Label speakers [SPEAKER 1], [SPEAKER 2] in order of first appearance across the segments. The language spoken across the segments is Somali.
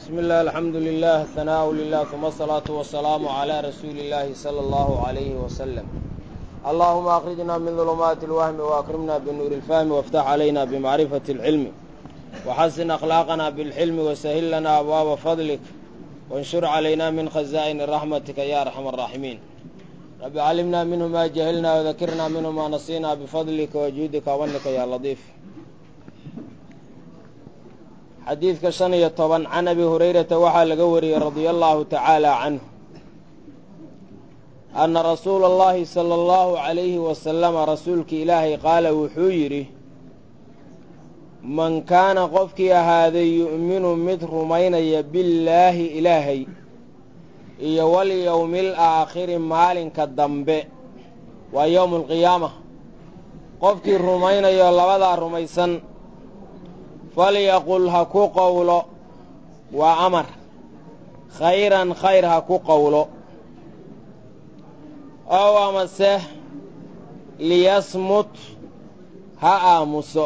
[SPEAKER 1] بسم الله الحمد لله الثناء لله ثم الصلاة والسلام على رسول الله صلى الله عليه وسلم. اللهم أخرجنا من ظلمات الوهم وأكرمنا بالنور الفهم وافتح علينا بمعرفة العلم وحسن أخلاقنا بالحلم وسهل لنا أبواب فضلك وانشر علينا من خزائن رحمتك يا أرحم الراحمين. رب علمنا منه ما جهلنا وذكرنا منه ما نسينا بفضلك وجودك ومنك يا لطيف. xadiidka 15 can abi hurayrata waxaa laga wariyey radia allahu tacaala canhu anna rasuula allahi sala allahu calayhi wasalama rasuulka ilaahay qaala wuxuu yidhi man kaana qofkii ahaaday yu'minu mid rumaynaya billaahi ilaahay iyo walyowmil aakhiri maalinka dambe waa yowmu alqiyaama qofkii rumaynayo labadaa rumaysan falyaqul ha ku qowlo waa amar khayran khayr ha ku qowlo ow amase liyasmut ha aamuso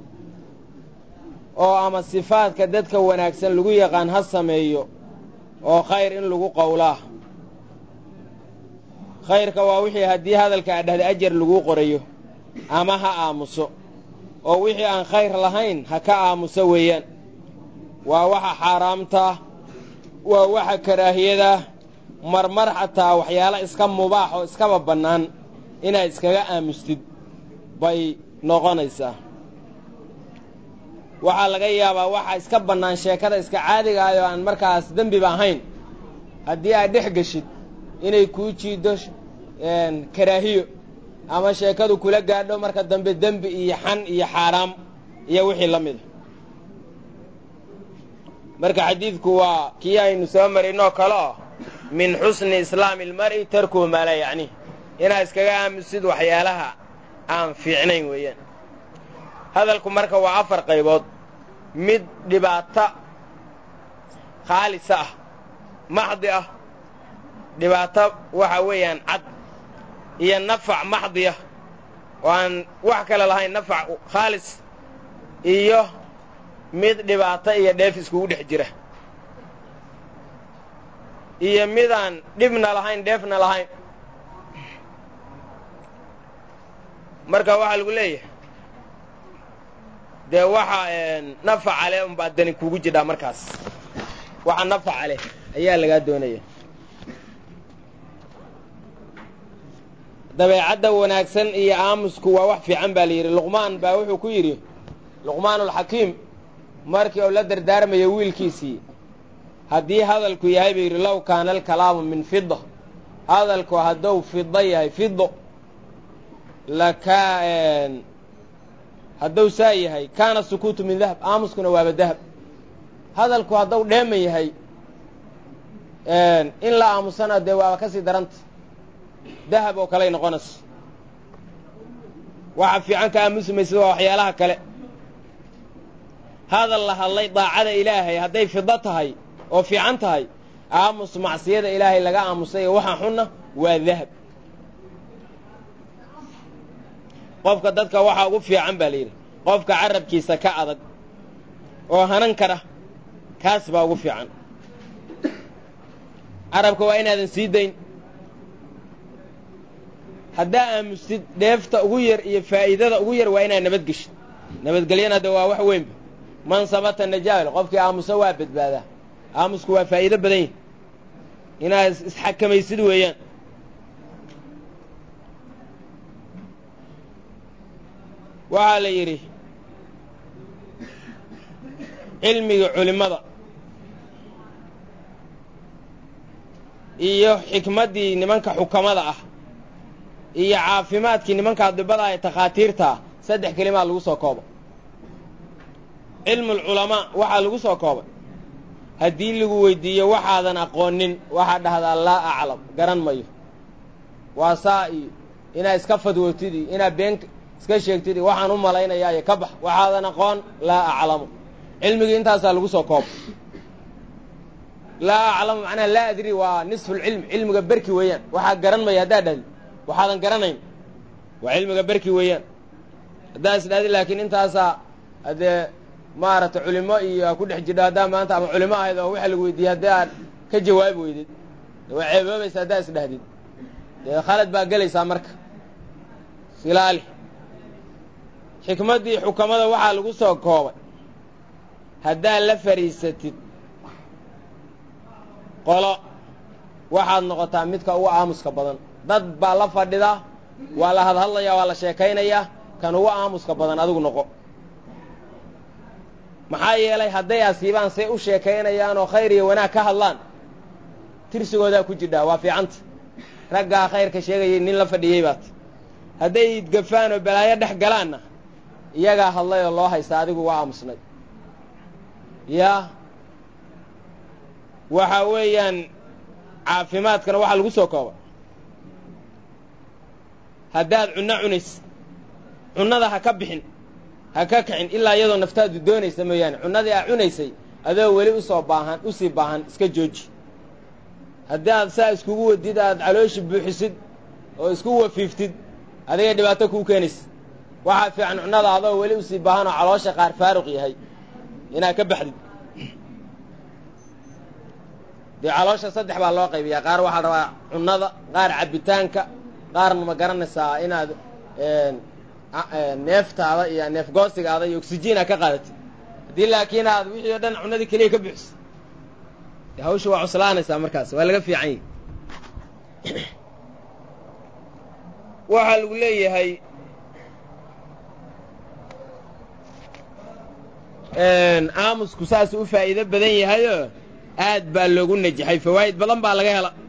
[SPEAKER 1] oo ama sifaadka dadka wanaagsan lagu yaqaan ha sameeyo oo khayr in lagu qowlaa khayrka waa wixii haddii hadalka a dhahda ajar lagu qorayo ama ha aamuso oo wixii aan khayr lahayn ha ka aamuso weeyaan waa waxa xaaraamta waa waxa karaahiyada marmar xataa waxyaalo iska mubaax oo iskaba bannaan inaad iskaga aamustid bay noqonaysaa waxaa laga yaabaa waxa iska bannaan sheekada iska caadiga ah oo aan markaas dembiba ahayn haddii aad dhex geshid inay kuu jiiddo karaahiyo ama sheekadu kula gaadho marka dambe dembi iyo xan iyo xaaraam iyo wixii la mida marka xadiidku waa kii aynu soo marinoo kale ah min xusni islaami ilmar'i tarkuhu maa laa yacniih inaad iskaga aamusid waxyaalaha aan fiicnayn weeyaan hadalku marka waa 4 qaybood mid dhibaato khaalisa ah maxdi ah dhibaato waxa weeyaan cad iyo nafac maxdiya oo aan wax kale lahayn nafac khaalis iyo mid dhibaato iyo dheef iskugu dhex jira iyo midaan dhibna lahayn dheefna lahayn marka waxaa lagu leeyahay dee waxa nafaca leh unbaa dani kugu jidhaa markaas waxa nafaca leh ayaa lagaa doonaya dabeecadda wanaagsan iyo aamusku waa wax fiican baa la yidhi luqmaan baa wuxuu ku yidhi luqmaanulxakiim markii uu la dardaarmayo wiilkiisii haddii hadalku yahay buu yidhi low kaana alkalaamu min fida hadalku hadduu fido yahay fido hadduu saa yahay kaana sukuutu min dahab aamuskuna waaba dahab hadalku hadduu dheeman yahay in la aamusana dee waaba ka sii daranta dahab oo kaley noqonayso waxa fiican ka aamusi maysid waa waxyaalaha kale hadal la hadlay daacada ilaahay hadday fido tahay oo fiican tahay aamus macsiyada ilaahay laga aamusay waxa xunna waa dahab qofka dadka waxaa ugu fiican baa layidhi qofka carabkiisa ka adag oo hanan kara kaas baa ugu fiican carabka waa inaadan sii dayn haddaa aamustid dheefta ugu yar iyo faa'iidada ugu yar waa inaad nabadgeshid nabadgelyana hadda waa wax weynba man sabata najaal qofkii aamuso waa badbaadaa aamusku waa faa'iido badan yahi inaad isxakamaysid weeyaan waxaa la yidhi cilmiga culimmada iyo xikmaddii nimanka xukamada ah iyo caafimaadkii nimanka adibada ee takhaatiirtaa 3 kelimaa lagu soo koobay cilmulculamaa waxaa lagu soo koobay haddii lagu weydiiyo waxaadan aqoonin waxaad dhahdaa laa aclam garan mayo waa saa iyo inaad iska fadwootid iyo inaad been iska sheegtid iyo waxaan u malaynayaa ka bax waxaadan aqoon laa aclamu cilmigii intaasaa lagu soo koobay laa aclamu macnaha laa adri waa nisfulcilm cilmiga berki weeyaan waxaa garan maya haddaad dhahdi waxaadan garanayn waa cilmiga berki weeyaan haddaa is dhahdi laakiin intaasaa haddee maaragtay culimo iyo ku dhex jidho haddaa maanta ama culimo ahayd oo waxa lagu weydiiyey haddii aad ka jawaabi weydid waa ceeboobaysa haddaa isdhahdid dee khalad baa gelaysaa marka ilaali xikmaddii xukamada waxaa lagu soo koobay haddaad la fadhiisatid qolo waxaad noqotaa midka ugu aamuska badan dad baa la fadhida waa la hadhadlayaa waa la sheekaynayaa kan ugu aamuska badan adigu noqo maxaa yeelay hadday asiibaan say u sheekaynayaan oo khayr iyo wanaag ka hadlaan tirsigoodaa ku jidhaa waa fiicanta raggaa khayrka sheegayay nin la fadhiyey baat hadday idgafaan oo balaayo dhex galaanna iyagaa hadlay oo loo haysta adigu waa aamusnay yaa waxa weeyaan caafimaadkana waxaa lagu soo kooba haddaad cunno cunaysid cunnada ha ka bixin ha ka kicin ilaa iyadoo naftaadu doonaysa mooyaane cunnadii aa cunaysay adoo weli usii baahan iska jooji haddii aad saa iskugu wadid aad calooshi buuxisid oo isku wafiiftid adigay dhibaato kuu keenaysa waxaa fiican cunnada adoo weli usii baahan oo caloosha qaar faaruq yahay inaad ka baxdid dee caloosha saddex baa loo qaybiyaa qaar waxaa rabaa cunnada qaar cabbitaanka qaarna ma garanaysaa inaad neeftaada iyo neefgoosigaada iyo oksijiina ka qaadatid haddii laakiin aad wixii o dhan cunnadii keliya ka buuxsid dee hawsha waa cuslaanaysaa markaas waa laga fiican yahi waxaa lagu leeyahay aamusku saas u faa'iido badan yahayoo aad baa loogu najaxay fawaa'id badan baa laga hela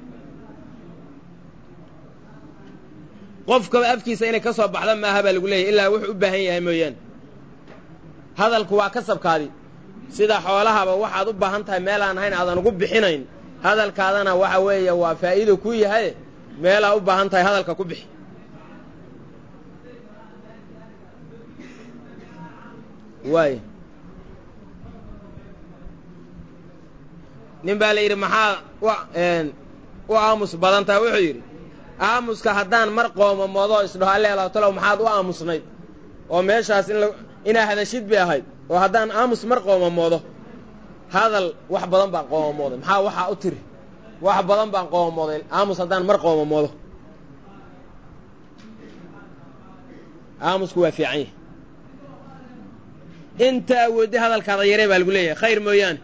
[SPEAKER 1] qofkaba afkiisa inay ka soo baxda maaha baa lagu leeyahay ilaa wuxuu u baahan yahay mooyaane hadalku waa kasabkaadii sida xoolahaba waxaad u baahan tahay meel aan ahayn aadan ugu bixinayn hadalkaadana waxa weeye waa faa'iido ku yahay meelaa u baahan tahay hadalka ku bixi waay nin baa la yidhi maxaa u aamus badan tahay wuxuu yidhi aamuska haddaan mar qoomamoodo isdhaho alleelaatalow maxaad u aamusnayd oo meeshaas inaa hadashid bay ahayd oo haddaan aamus mar qoomamoodo hadal wax badan baan qoomamooday maxaa waxaa u tiri wax badan baan qoomamooday aamus haddaan mar qoomamoodo aamusku waa fiican yahay inta awooddi hadalkaada yaree baa lagu leeyahay khayr mooyaane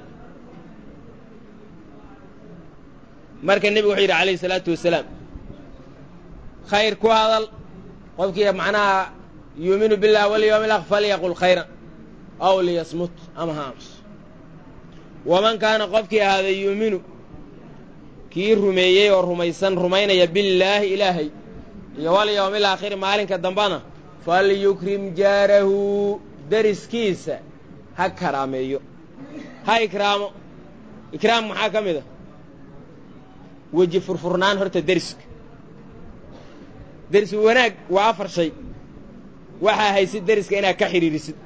[SPEAKER 1] marka nebigu wuxuu yidhi calayhi salaatu wasalaam khayr ku hadal qofkii macnaha yuuminu billahi walyawmi alaakhir falyaqul khayran aw liyasmut ama ha aamus waman kaana qofkii ahaaday yuuminu kii rumeeyey oo rumaynaya billaahi ilaahay iyo walyawmi alaakhiri maalinka dambana falyukrim jaarahu deriskiisa ha karaameeyo ha ikraamo ikraam maxaa ka mid a weji furfurnaan horta deriska deris wanaag waa 4 shay waxaa haysid deriska inaad ka xidhiirisid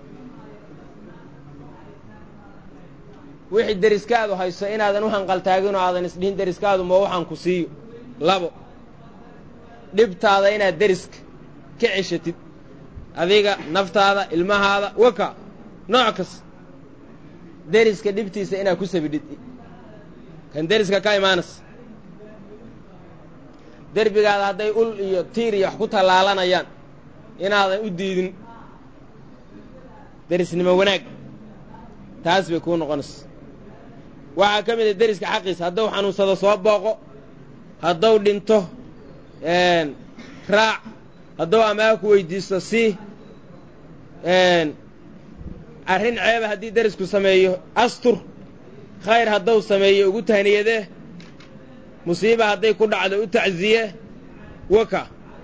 [SPEAKER 1] wixii deriskaadu hayso inaadan u hanqaltaagin oo aadan isdhihin deriskaadu ma waxaan ku siiyo 2 dhibtaada inaad deriska ka ceshatid adiga naftaada ilmahaada waka nooc kas deriska dhibtiisa inaad ku sabidhid kan deriska ka imaanas derbigaada hadday ul iyo tiir iyo wax ku tallaalanayaan inaadan u diidin derisnimo wanaag taas bay kuu noqonaysa waxaa ka mid a deriska xaqiisa hadduu xanuunsado soo booqo hadduu dhinto raac hadduu amaa ku weydiisto sii arrin ceeba haddii derisku sameeyo astur khayr hadduu sameeyo ugu tahniyadee musiiba hadday ku dhacdo u tacsiye waka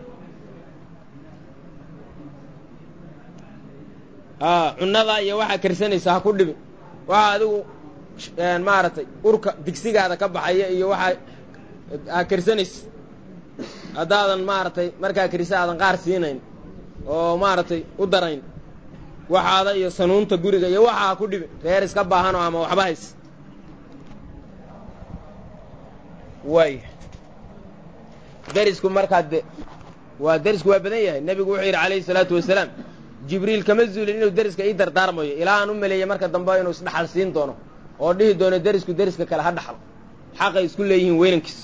[SPEAKER 1] cunnada iyo waxaa karsanaysa ha ku dhibin waxaa adigu maaragtay urka digsigaada ka baxaya iyo waxaa ha karsanaysa haddaadan maaragtay markaa karisa aadan qaar siinayn oo maaragtay u darayn waxaada iyo sanuunta guriga iyo waxaa ha ku dhibin reer iska baahanoo ama waxba hays waay derisku markaa de waa derisku waa badan yahay nebigu wuxuu yidhi calayhi salaatu wasalaam jibriil kama zuulin inuu deriska ii dardaarmayo ilaa aan u maleeyey marka dambe inuu isdhaxal siin doono oo dhihi doono derisku deriska kale ha dhaxlo xaqay isku leeyihiin weynankiis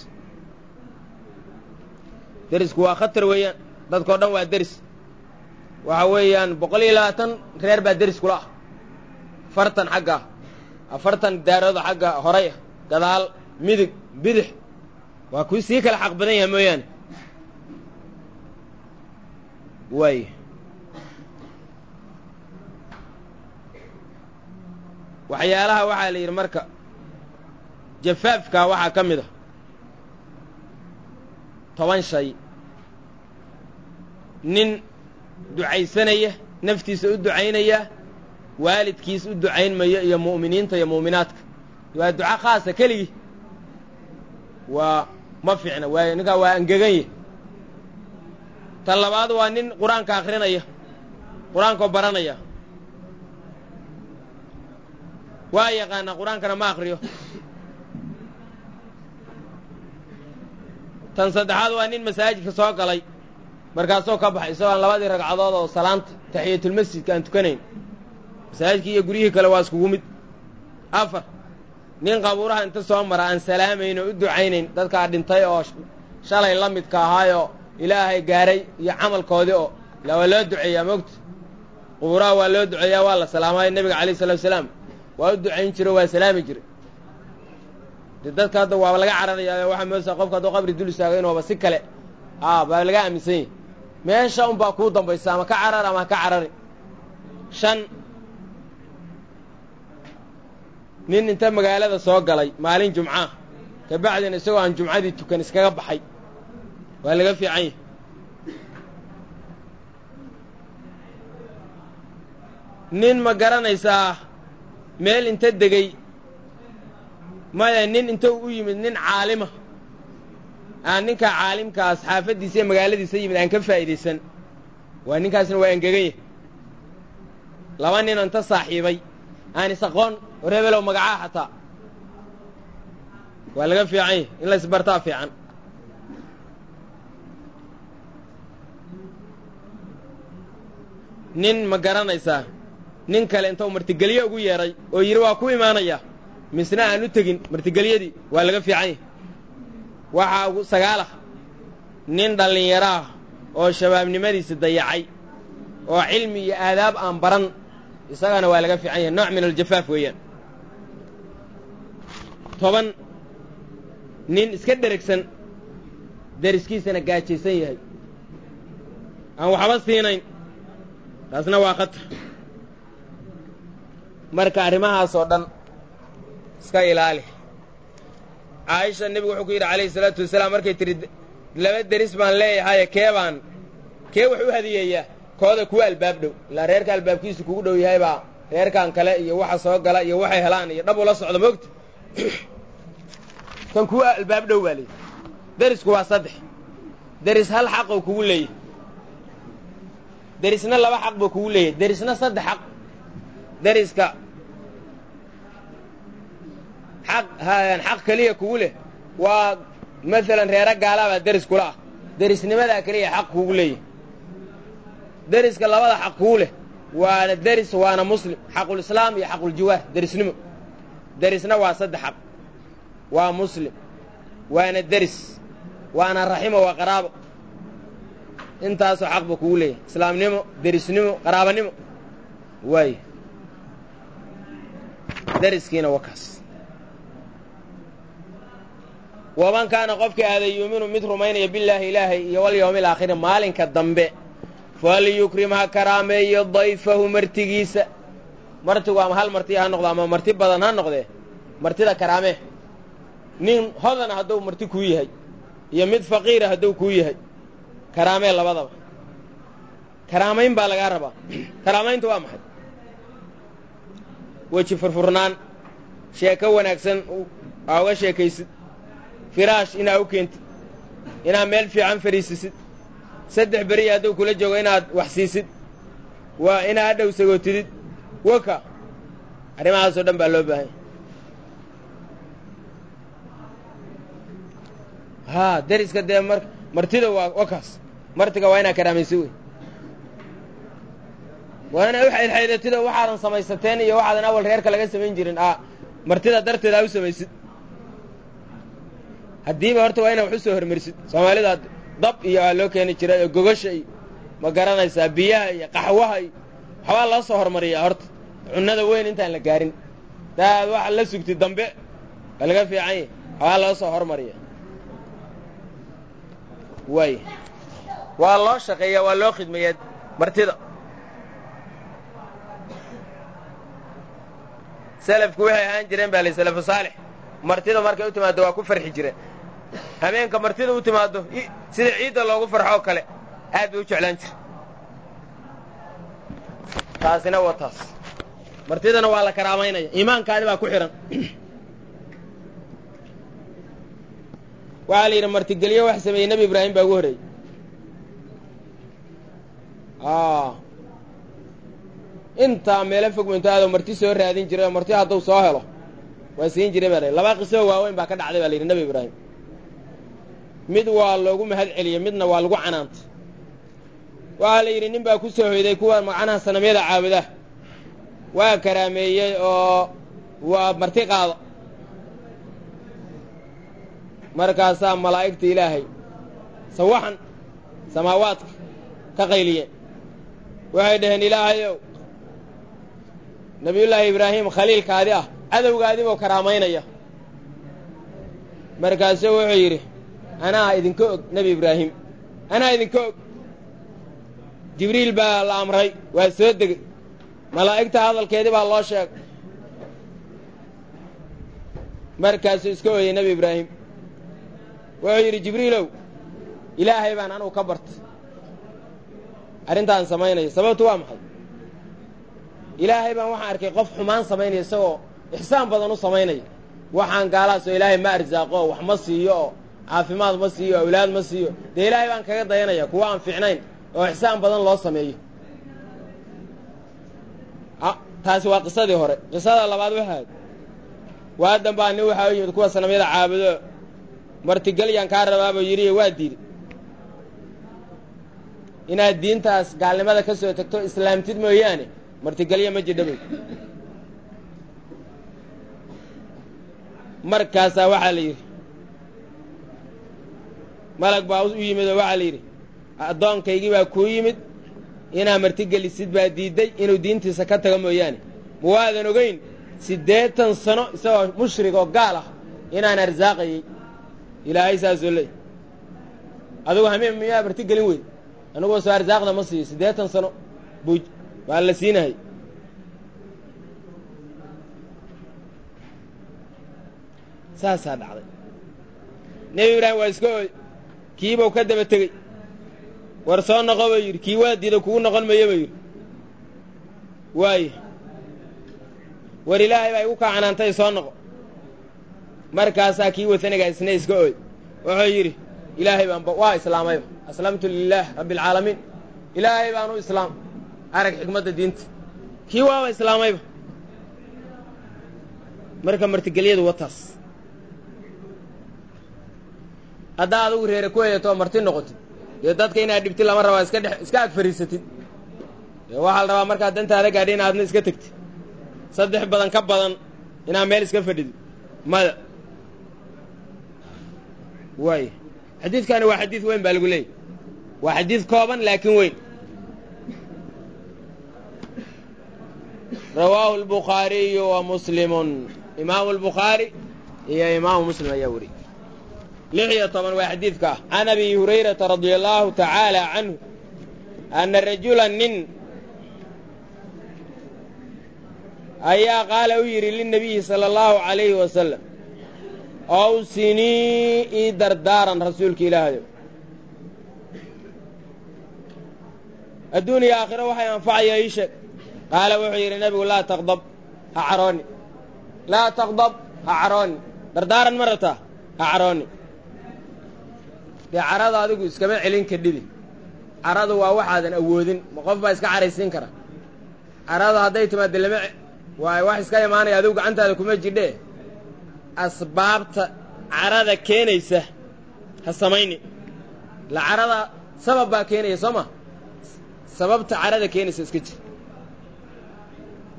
[SPEAKER 1] derisku waa khatar weeyaan dadkao dhan waa deris waxa weeyaan 120 reer baa deris kula ah 40 xagga 40 daarooda xagga horay gadaal midig bidix waa kuwii sii kala xaq badan yahay mooyaane way waxyaalaha waxaa la yidhi marka jafaafka waxaa ka mid a 10 shay nin ducaysanaya naftiisa u ducaynaya waalidkiis u ducaynmaya iyo mu'miniinta iyo mu'minaadka waa duca khaasa keligii waa ma fiicna waayo ninkaa waa angegan yahy tan labaad waa nin qur-aanka akhrinaya qur-aankoo baranaya waa yaqaanaa qur-aankana ma akhriyo tan saddexaad waa nin masaajidka soo galay markaasoo ka baxay isagoo aan 2 ragcadood oo salaanta taxiyatulmasjidka aan tukanayn masaajidkii iyo guryihii kale waa iskugu mid 4 nin qabuuraha inta soo mara aan salaamayn oo u ducaynayn dadkaa dhintay oo shalay la midka ahaayoo ilaahay gaaray iyo camalkoodii oo waa loo duceeyaa moogta qubuuraha waa loo duceeyaa waa la salaamaayo nebiga calayhi salaatu wasalaam waa u ducayn jiro waa salaami jiray dee dadka hadda waaba laga cararayaa waxaa moosaa qofka hadduu qabri dul istaago inuuba si kale baa laga aaminsan yahy meesha unbaa kuu dambaysa ama ka carar ama ha ka cararin 5 nin inta magaalada soo galay maalin jumca ka bacdina isagoo aan jumcadii tukan iskaga baxay waa laga fiican yahy nin ma garanaysaa meel inta degey maya nin inta u yimid nin caalima aan ninkaa caalimkaas xaafaddiisa iyo magaaladiisa yimid aan ka faa'iidaysan waa ninkaasna waa angegan yahy 2 nin inta saaxiibay aan is-aqoon war hebelow magacaa xataa waa laga fiican yahy in la isbartaa fiican nin ma garanaysaa nin kale intuu martigelyo ugu yeedhay oo yidhi waa ku imaanayaa misna aan u tegin martigelyadii waa laga fiican yahy waxaa ugu 9 nin dhallinyaro ah oo shabaabnimadiisa dayacay oo cilmi iyo aadaab aan baran isagana waa laga fiican yahay nooc min aljafaaf weeyaan 10 nin iska dheregsan deriskiisana gaajaysan yahay aan waxba siinayn taasna waa khatar marka arrimahaasoo dhan iska ilaali caaisha nebigu wuxuu ku yidhi calayhi salaatu wasalaam markay tidhi 2 deris baan leeyahaye kee wax u hadiyeeyaa kooda kuwa albaab dhow ilaa reerka albaabkiisu kugu dhow yahay baa reerkan kale iyo waxa soo gala iyo waxay helaan iyo dhab ula socda moogta kan kuwa albaab dhow baa leeyahy derisku waa 3 deris 1 xaqoo kugu leeyahy derisna 2 xaq buu kugu leeyahy derisna 3 xaq deriska xaq keliya kugu leh waa maalan reero gaalaabaa deris kula ah derisnimadaa keliya xaq kugu leeyahy deriska 2 xaq kugu leh waana deris waana muslim xaqulislaam iyo xaquljiwaar derisnimo derisna waa 3 xaq waa muslim waana deris waana raximo waa qaraabo intaasoo xaq buu kugu leeyahay islaamnimo derisnimo qaraabanimo waay deriskiina waa kaas waman kaana qofkii aaday yuuminu mid rumaynaya billaahi ilaahay iyo walyawmi alaakhiri maalinka dambe falyukrim ha karaameeyo dayfahu martigiisa martigu ama hal marti ha noqdo ama marti badan ha noqdee martida karaamee nin hodana hadduu marti kuu yahay iyo mid faqiira hadduu kuu yahay karaamee labadaba karaamayn baa lagaa rabaa karaamayntu waa maxay weji furfurnaan sheeko wanaagsan aa uga sheekaysid firaash inaa u keentid inaad meel fiican fadhiisisid 3 beri hadduu kula joogo inaad wax siisid waa inaad hadhow sagootidid waka arrimahaasoo dhan baa loo baahanya deriska dee martida waa wakaas martiga waa inaad karaamaysi wey waa inay u xaydxaydatid oo waxaadan samaysateen iyo waxaadan awal reerka laga samayn jirin martida darteed aa u samaysid haddiiba horta waa inaa wax u soo hormarisid. soomaalida dab iyo waa loo keeni jiray oo gogasha iyo ma garanaysaa biyaha iyo qaxwaha iyo waxbaa loo soo hormariyaa horta cunnada weyn intaan la gaarin. daad waxa la sugtay dambe waa laga fiican yahay, waxbaa loo soo hormariya. way waa loo shaqeeyaa, waa loo khidmeeyaa martida. salafku waxay ahaan jireen baa lay salafu saalix, martida markay u timaaddo waa ku farxi jireen. habeenka martida u timaaddo sida ciidda loogu farxoo kale aad bay u jeclaan jire. taasina waa taas. martidana waa la karaamaynaya, iimaankaadi baa ku xidhan. waxaa la yidhi martigelyo wax sameeyey nebi ibraahim baa ugu horreeyey. intaa meelo fog intu aadoo marti soo raadin jiray oo marti hadduu soo helo waa siin jiray baa la yidhi. laba qisoo waaweyn baa ka dhacday baa la yidhi nebi ibraahim. mid waa loogu mahad celiyey, midna waa lagu canaantay. waxaa la yidhi nin baa ku soo hoyday kuwa macnaha sanamyada caabuda, waa karaameeyey oo waa marti qaado. markaasaa malaa'igta ilaahay sawaxan samaawaadka ka qayliyeen. waxay dhaheen ilaahayow nebiyullaahi ibraahim khaliilkaadi ah cadowgaadiboo karaamaynaya. markaasuu wuxuu yidhi anaa idinka og nebi ibraahim, anaa idinka og. jibriil baa la amray, waa soo degey. malaa'igta hadalkeedii baa loo sheegay. markaasuu iska ooyey nebi ibraahim. wuxuu yidhi jibriilow ilaahay baan anugu ka bartay arrintaan samaynayo. sababtu waa maxay? ilaahay baan waxaan arkay qof xumaan samaynaya isagoo ixsaan badan u samaynaya. waxaan gaalaasoo ilaahay ma arsaaqo oo wax ma siiyo oo caafimaad ma siiyo o awlaad ma siiyo, dee ilaahay baan kaga dayanaya kuwa aan fiicnayn oo ixsaan badan loo sameeyo. taasi waa qisadii hore. qisada labaad waxaad waa dambaa nin waxaa u yimid kuwa sanamyada caabudo, martigalyaan kaa rabaaboo yidhi waa diiday. inaad diintaas gaalnimada ka soo tagto islaamtid mooyaane martigelya ma jidhabay. markaasaa waxaa la yidhi malag baa u yimid oo waxaa la yidhi addoonkaygii baa kuu yimid, inaa martigelisid baa diidday, inuu diintiisa ka tago mooyaane. ma waadan ogayn 80 sano isagoo mushrig oo gaal ah inaan arsaaqayey. ilaahay saasoo leey adigu hameen miyaa martigelin weyd? anigoo soo arsaaqda ma siiyo 80 sano buuj waa la siinahay. saasaa dhacday. nebi ibraahim waa iska ooy. kiibuu ka daba tegey. war soo noqo buu yidhi. kii waa diido kugu noqon mayo buu yidhi. waaye war ilaahay baa igu kaa canaantay soo noqo. markaasaa kii watanigaa isna iska ooy. wuxuu yidhi ilaahay baanba waa islaamayba, aslamtu lilaah rabbi alcaalamiin. ilaahay baan u islaam. arag xikmadda diinta. kii waaba islaamayba. marka martigelyadu wataas. haddaa adugu reere ku heeyato oo marti noqotid, dee dadka inaad dhibtid lama rabaa, iska ag fariisatid. waxaa la rabaa markaad dantaada gaadhi inaadna iska tegtid. 3 badan ka badan inaad meel iska fadhidid maya. waay xadiidkani waa xadiid weyn baa lagu leeyay. waa xadiid kooban laakiin weyn. rawaahu albukhaariyu wa muslimun. imaamu albukhaari iyo imaamu muslim ayaa weri. 16 waa xadiidka ah. can abi hurayrata radia allaahu tacaala canhu anna rajulan nin ayaa qaala u yidhi linnabiyi sala allahu calayhi wasalam awsinii ii dardaaran rasuulka ilaahayow, adduun iyo aakhiro waxay anfacaya ii sheeg. qaala wuxuu yidhi nebigu laa taqdab ha carooni. laa taqdab ha carooni. dardaaran ma rabtaa ha carooni. dee carada adigu iskama celin kadhibi. caradu waa waxaadan awoodin. ma qof baa iska caraysiin kara? carada hadday timaadde lama waay wax iska imaanaya adigu gacantaada kuma jidhee. asbaabta carada keenaysa ha samayni. la carada sabab baa keenaya soo ma? sababta carada keenaysa iska jir.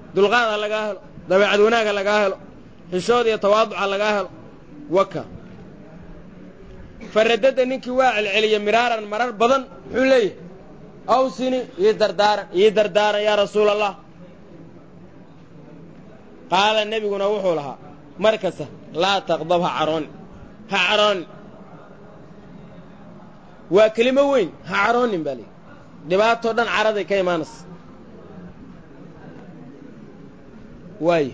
[SPEAKER 1] dulqaad ha lagaa helo dabeecad wanaag ha lagaa helo xishood iyo tawaaduc ha lagaa helo waka faradada ninkii waa celceliya miraaran marar badan muxuu leeyahay awsini ii dardaaran yaa rasuula allah qaala nebiguna wuxuu lahaa mar kasta laa taqdab ha carooni waa kelimo weyn ha caroonin baa leeyihi dhibaatoo dhan caraday ka imaanaysa waayo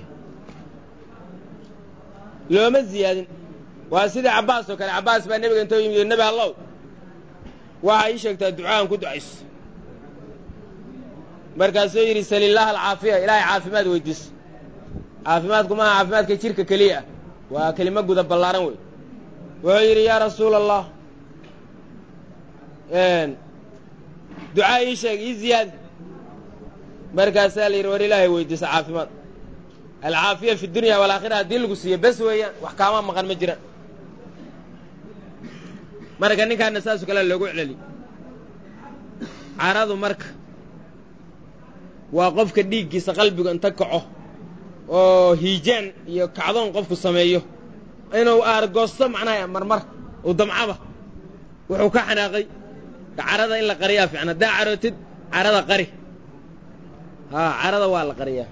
[SPEAKER 1] looma ziyaadin waa sidii cabbaas oo kale cabbaas baa nebiga intoo yimid nebi allow waxaa ii sheegtaa ducaan ku ducayso markaasuu yidhi salillaaha alcaafiya ilaahay caafimaad weydiiso caafimaadku maaha caafimaadka jirka keliya ah waa kelimo guda ballaaran wey wuxuu yidhi yaa rasuula allah ducaa ii sheeg ii ziyaadi markaasaa la yidhi war ilaahay weydiiso caafimaad alcaafiya fi dunya walaakhira haddii lagu siiyo bes weeyaan wax kaama maqan ma jiraan marka ninkaana saasoo kale loogu celeli caradu marka waa qofka dhiiggiisa qalbigu inta kaco oo hiijaan iyo kacdoon qofku sameeyo inuu aargoosto macnaha marmar uu damcaba wuxuu ka xanaaqay carada in la qariyaa fiican haddaa carootid carada qari carada waa la qariyaa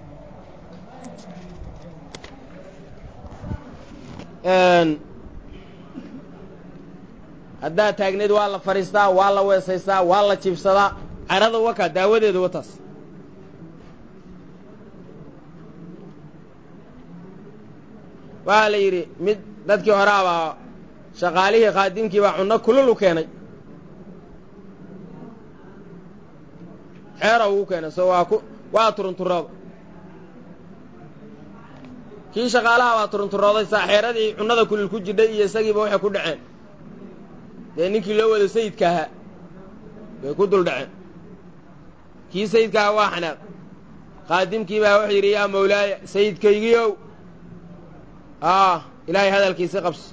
[SPEAKER 1] haddaa taagneed waa la fadhiistaa waa la weesaystaa waa la jiibsadaa carada wakaa daawadeeda wataas waxaa la yidhi mid dadkii horaabaa shaqaalihii khaadimkii baa cunno kulul u keenay xeera ugu keenay so waa turunturooda kii shaqaalaha baa turunturooday saa xeeradii cunnada kulul ku jidhay iyo isagiiba waxay ku dhaceen dee ninkii loo wado sayidka ahaa bay ku dul dhaceen kii sayidka ahaa waa xanaaq khaadimkii baa wuxuu yidhi yaa mawlaaya sayidkaygiiow ilaahay hadalkiisi qabso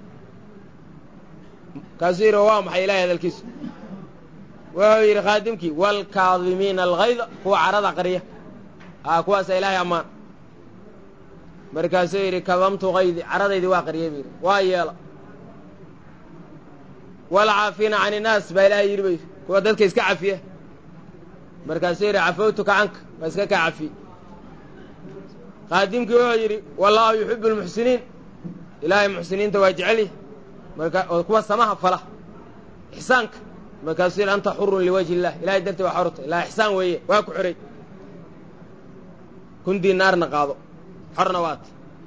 [SPEAKER 1] kaasuu yidhi waa maxay ilaahay hadalkiisu wuxuu yidhi khaadimkii waalkaadimiina alghayda kuwa carada qariya kuwaasa ilaahay ammaan markaasuu yidhi kadamtu haydi caradaydii waa qariyay buu yidhi waa yeela walcaafiina can innaas baa ilaahay yidhi bay kuwa dadka iska cafiya markaasuu yidhi cafawtuka canka waa iska kaa cafiye qaadimkii wuxuu yidhi wallaahu yuxibu almuxsiniin ilaahay muxsiniinta waa jecelih oo kuwa samaha fala ixsaanka markaasuu yidhi anta xurun liwajhi illah ilahay dartii waa xorta ilaa ixsaan weeye waa ku xidhay kundii naarna qaado xorna waata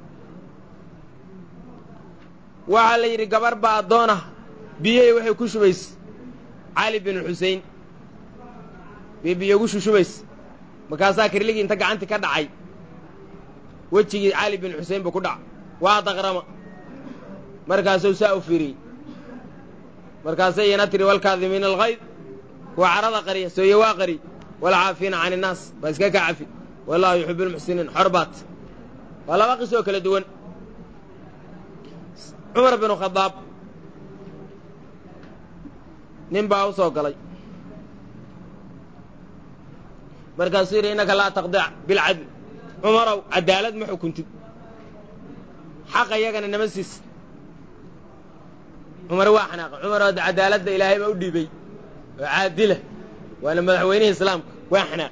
[SPEAKER 1] waxaa la yidhi gabar baa addoonah biyey waxay ku shubayse cali binu xusein bay biyo ugu shushubayse markaasaa kirligii inta gacantii ka dhacay wejigii cali bin xusein buu ku dhaca waa daqrama markaasuu saa u fiiriyey markaasay iyana tidhi walkaadimiina alghayd kuwa carada qariya sooye waa qari walcaafiina can innaas baa iska kaa cafi wallahu yuxibu almuxsiniin xor baat waa laba qisoo kala duwan cumar binu khadaab nin baa u soo galay markaasuu yidhi innaka laa taqdic bilcadl cumarow cadaalad ma xukuntid xaqa iyagana nama siis cumar waa xanaaqa cumaroo cadaaladda ilaahay baa u dhiibay oo caadila waana madaxweynihii islaamka waa xanaaq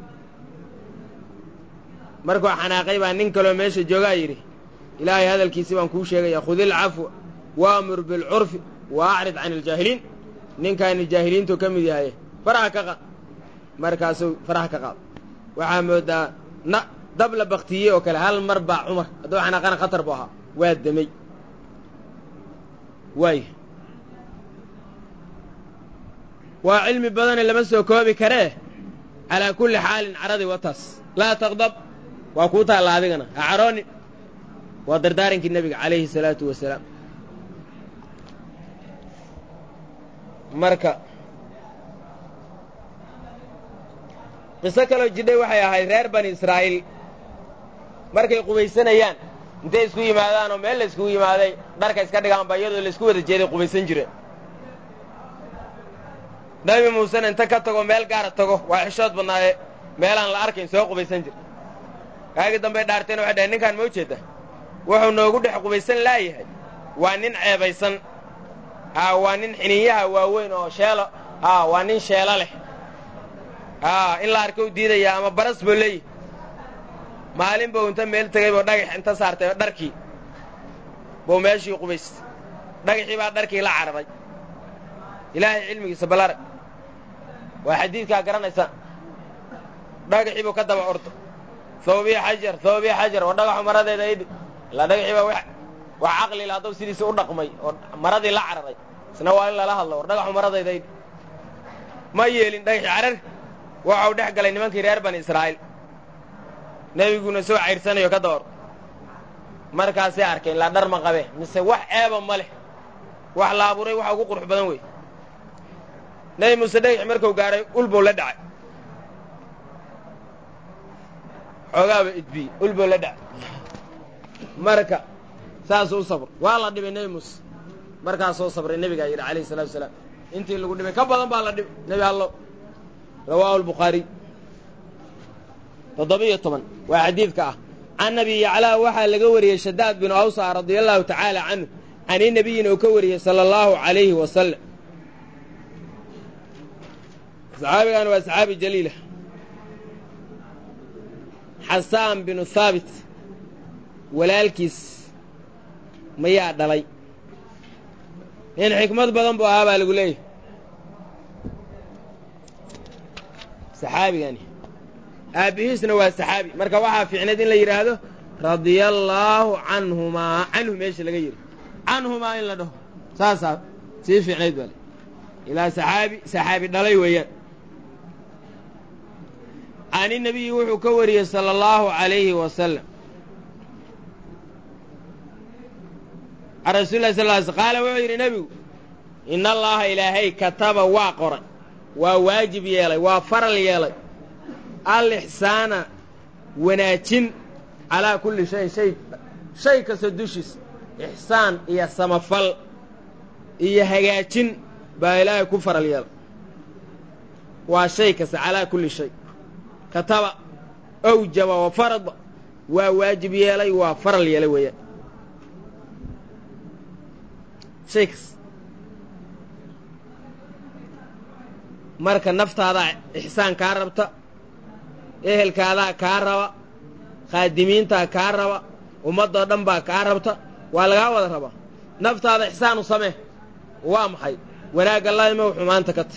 [SPEAKER 1] markuu xanaaqay baa nin kaloo meesha joogaa yidhi ilaahay hadalkiisii baan kuu sheegaya khudi ilcafwa waamur bilcurfi wa acrid can iljaahiliin ninkaani jaahiliintu ka mid yahaye faraha ka qaad markaasuu faraha ka qaado waxaa moodaa dab la baktiyey oo kale hal mar baa cumar hadduu xanaaqana khatar buu ahaa waa demey waaya waa cilmi badane lama soo koobi karee calaa kulli xaalin caradii wataas laa taqdab waa kuu taalla adigana ha carooni waa dardaarankii nebiga calayhi salaatu wasalaam marka qiso kaloo jidhay waxay ahayd reer bani israa'iil markay qubaysanayaan intay isku yimaadaan oo meel la iskugu yimaaday dharka iska dhigaanba iyadoo la isku wada jeeday qubaysan jireen nabi muusena inta ka tago meel gaara tago waa xishood badnaaye meelaan la arkayn soo qubaysan jira kaagi dambay dhaarteen waxay dhaheen ninkaan ma ujeedda wuxuu noogu dhex qubaysan laayahay waa nin ceebaysan waa nin xiniinyaha waaweyn oo sheelo waa nin sheelo leh in la arko u diidaya ama baras buu leeyahy maalin buu inta meel tegay buu dhagax inta saartay dharkii buu meeshii qubaystay dhagaxii baa dharkii la cararay ilaahay cilmigiisa balarag waa xadiidkaa garanaysa dhagaxii buu ka daba ordo thawbii xajar oo dhagaxu maradeeda idhi ilaa dhagaxii baa wax caqli la hadduu sidiisa u dhaqmay oo maradii la cararay isna waa in lala hadlo war dhagaxu maradayda idhi ma yeelin dhagaxii carar waxau dhex galay nimankii reer bani israa'iil nebiguna soo cayrsanayo ka daba ordo markaasay arkeen ilaa dhar ma qabe mise wax ceeba ma leh wax la abuuray waxa ugu qurux badan wey nebi muuse dhagaxi markuu gaadhay ulbuu la dhacay xoogaaba idbiyey ulbuu la dhacay marka saasuu u sabr waa la dhibay nebi muuse markaasuu sabray nebigaa yidhi calayhi salatu wasalaam intii lagu dhibay ka badan baa la dhibay nebi allo rawaahu albukhaariy 17 waa xadiidka ah can abi yaclaa waxaa laga wariyey shadaad binu awsa radia allahu tacaala canhu cani nebiyina uu ka wariyey sala allahu calayhi wasalam saxaabigan waa saxaabi jaliila xasaan binu haabit walaalkiis mayaa dhalay nin xikmad badan buu ahaa baa lagu leeyahay saxaabigani aabbihiisna waa saxaabi marka waxaa fiicnayd in la yidhaahdo radiallaahu canhumaa canhu meesha laga yidhi canhumaa in la dhaho saasaa sii fiicnayd bale ilaa saxaabi dhalay weeyaan cani nebiyi wuxuu ka wariyey sala allahu calayhi wasalam can rasuulillahi sal ly sl qaala wuxuu yidhi nebigu in allaha ilaahay kataba waa qoray waa waajib yeelay waa faral yeelay alixsaana wanaajin calaa kulli shayin shay kasta dushiis ixsaan iyo samafal iyo hagaajin baa ilaahay ku faral yeelay waa shay kasta calaa kulli shay kataba awjaba wa farada waa waajib yeelay waa faral yeelay weeyaan shay kasta marka naftaadaa ixsaan kaa rabta ehelkaadaa kaa raba khaadimiintaa kaa raba ummaddoo dhan baa kaa rabta waa lagaa wada rabaa naftaada ixsaan u samee waa maxay wanaagga la imow xumaanta ka tag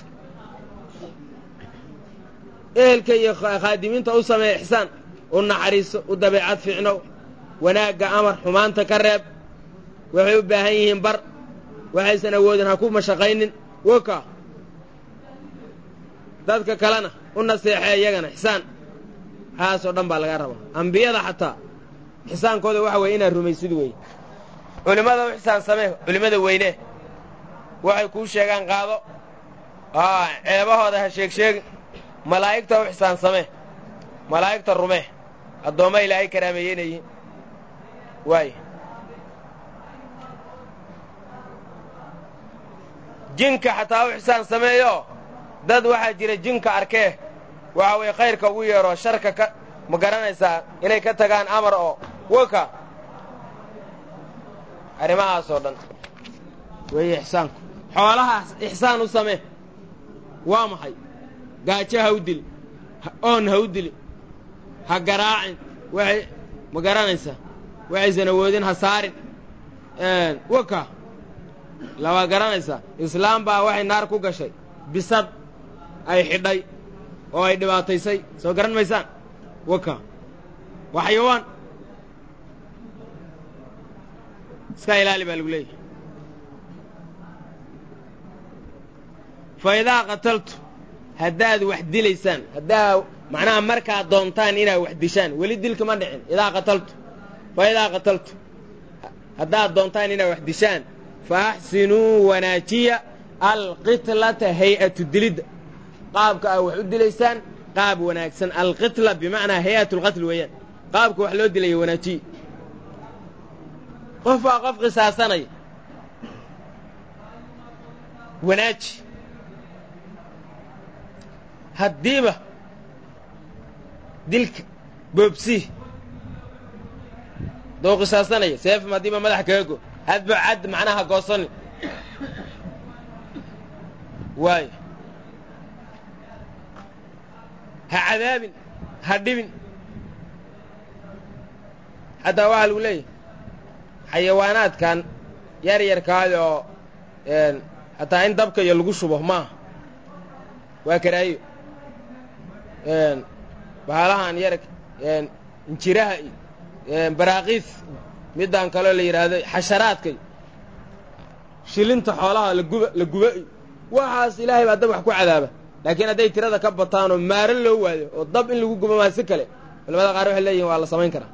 [SPEAKER 1] ehelka iyo khaadimiinta u samee ixsaan u naxariiso u dabeecad fiicnow wanaagga amar xumaanta ka reeb waxay u baahan yihiin bar waxaysan awoodin ha ku mashaqaynin woka dadka kalena u naseexee iyagana ixsaan haasoo dhan baa laga rabaa ambiyada xataa ixsaankooda waxa weeye inaad rumaysid weeye culimmada u ixsaan samee culimmada weyne waxay kuu sheegaan qaado ceebahooda ha sheegsheegin malaa'igta u ixsaan samee malaa'igta rumee addoomma ilaahay karaameeye inay yihiin waay jinka xataa u ixsaan sameeyo dad waxaa jira jinka arkee waxa weeye khayrka ugu yeedho sharka ka ma garanaysaa inay ka tagaan amar oo woka arrimahaasoo dhan weeye ixsaanku xoolahaas ixsaan u samee waa maxay gaajo ha u dili oon ha u dili ha garaacin waxay ma garanaysaa waxaysan awoodin ha saarin woka la waa garanaysaa islaam baa waxay naar ku gashay bisad ay xidhay oo ay dhibaataysay soo garan maysaan waka waa xayawaan iska ilaali baa lagu leeyahay fa idaa qataltu haddaad wax dilaysaan macnaha markaad doontaan inaad wax dishaan weli dilka ma dhicin fa idaa qataltu haddaad doontaan inaad wax dishaan fa axsinuu wanaajiya alqitlata hay-atu dilidda qaabka aad wax u dilaysaan qaab wanaagsan alqitla bimacnaa hay-atu lqatl weeyaan qaabka wax loo dilaya wanaajiye qof baa qof qisaasanaya wanaaji haddiiba dilka boobsii doo qisaasanaya seef madiiba madax kaga go hadba cad macnaha goosani waayo ha cadaabin ha dhibin xataa waxaa lagu leeyahay xayawaanaadkan yar yarkaada oo hataa in dabka iyo lagu shubo maaha waa karaahiyo bahalahan yar injiraha iyo baraaqiis midaan kaloo la yidhaahdo xasharaadka iyo shilinta xoolaha la guba iyo waxaas ilaahay baa dab wax ku cadaaba laakiin hadday tirada ka bataan oo maaro loo waayo oo dab in lagu gubo maa si kale culamada qaar waxay leeyihin waa la samayn karaa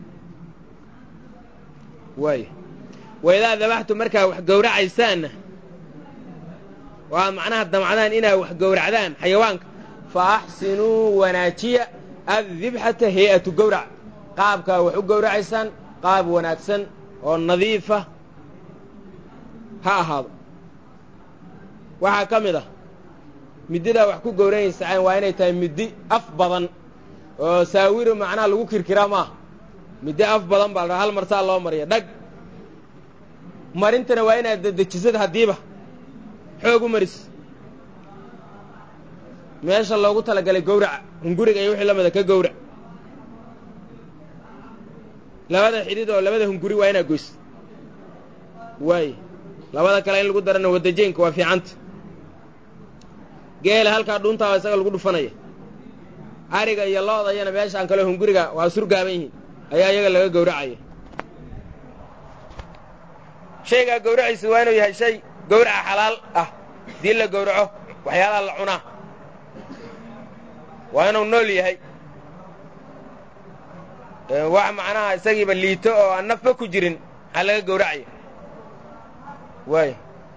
[SPEAKER 1] waayo waidaa dabaxtu markaa wax gowracaysaanna waa macnaha damcdaan inaad wax gowracdaan xayawaanka fa axsinuu wanaajiya addibxata hay-atu gowrac qaabkaa wax u gowracaysaan qaab wanaagsan oo nadiifa ha ahaado waxaa ka mid ah middidaa wax ku gowracaysaan waa inay tahay middi af badan oo saawiru macnaha lagu kirkiraa maaha middi af badan baa la hal marsaa loo mariya dhag marintana waa inaad dedejisad haddiiba xoog u maris meesha loogu talagalay gowraca hunguriga iyo wixii la mida ka gowrac labada xidhid oo labada hunguri waa inaad goys waaye labada kale in lagu darana wadajeenka waa fiicanta geela halkaa dhuuntaaba isaga lagu dhufanaya ariga iyo loodayana meeshaan kaleo hunguriga waa surgaaban yihiin ayaa iyaga laga gowracaya shaygaa gowraciisa waa inuu yahay shay gowraca xalaal ah dii la gowraco waxyaalaha la cunaa waa inuu nool yahay wax macnaha isagiiba liito oo aan nafba ku jirin maxaa laga gowracaya waay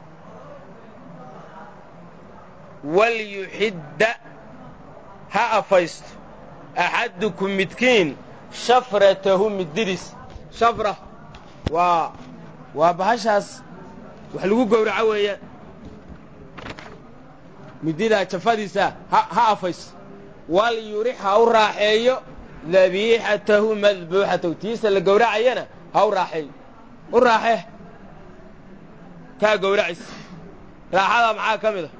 [SPEAKER 1] walyuxidda ha afaysto axadukum midkiin shafratahu middidiis shafra waa bahashaas wax lagu gowraco weeyaan middidaa jafadiisa ha afaysto walyurix ha u raaxeeyo dabiixatahu madbuuxatahu tiisa la gowracayana ha u raaxeeyo u raaxee kaa gowracis raaxada maxaa ka mid a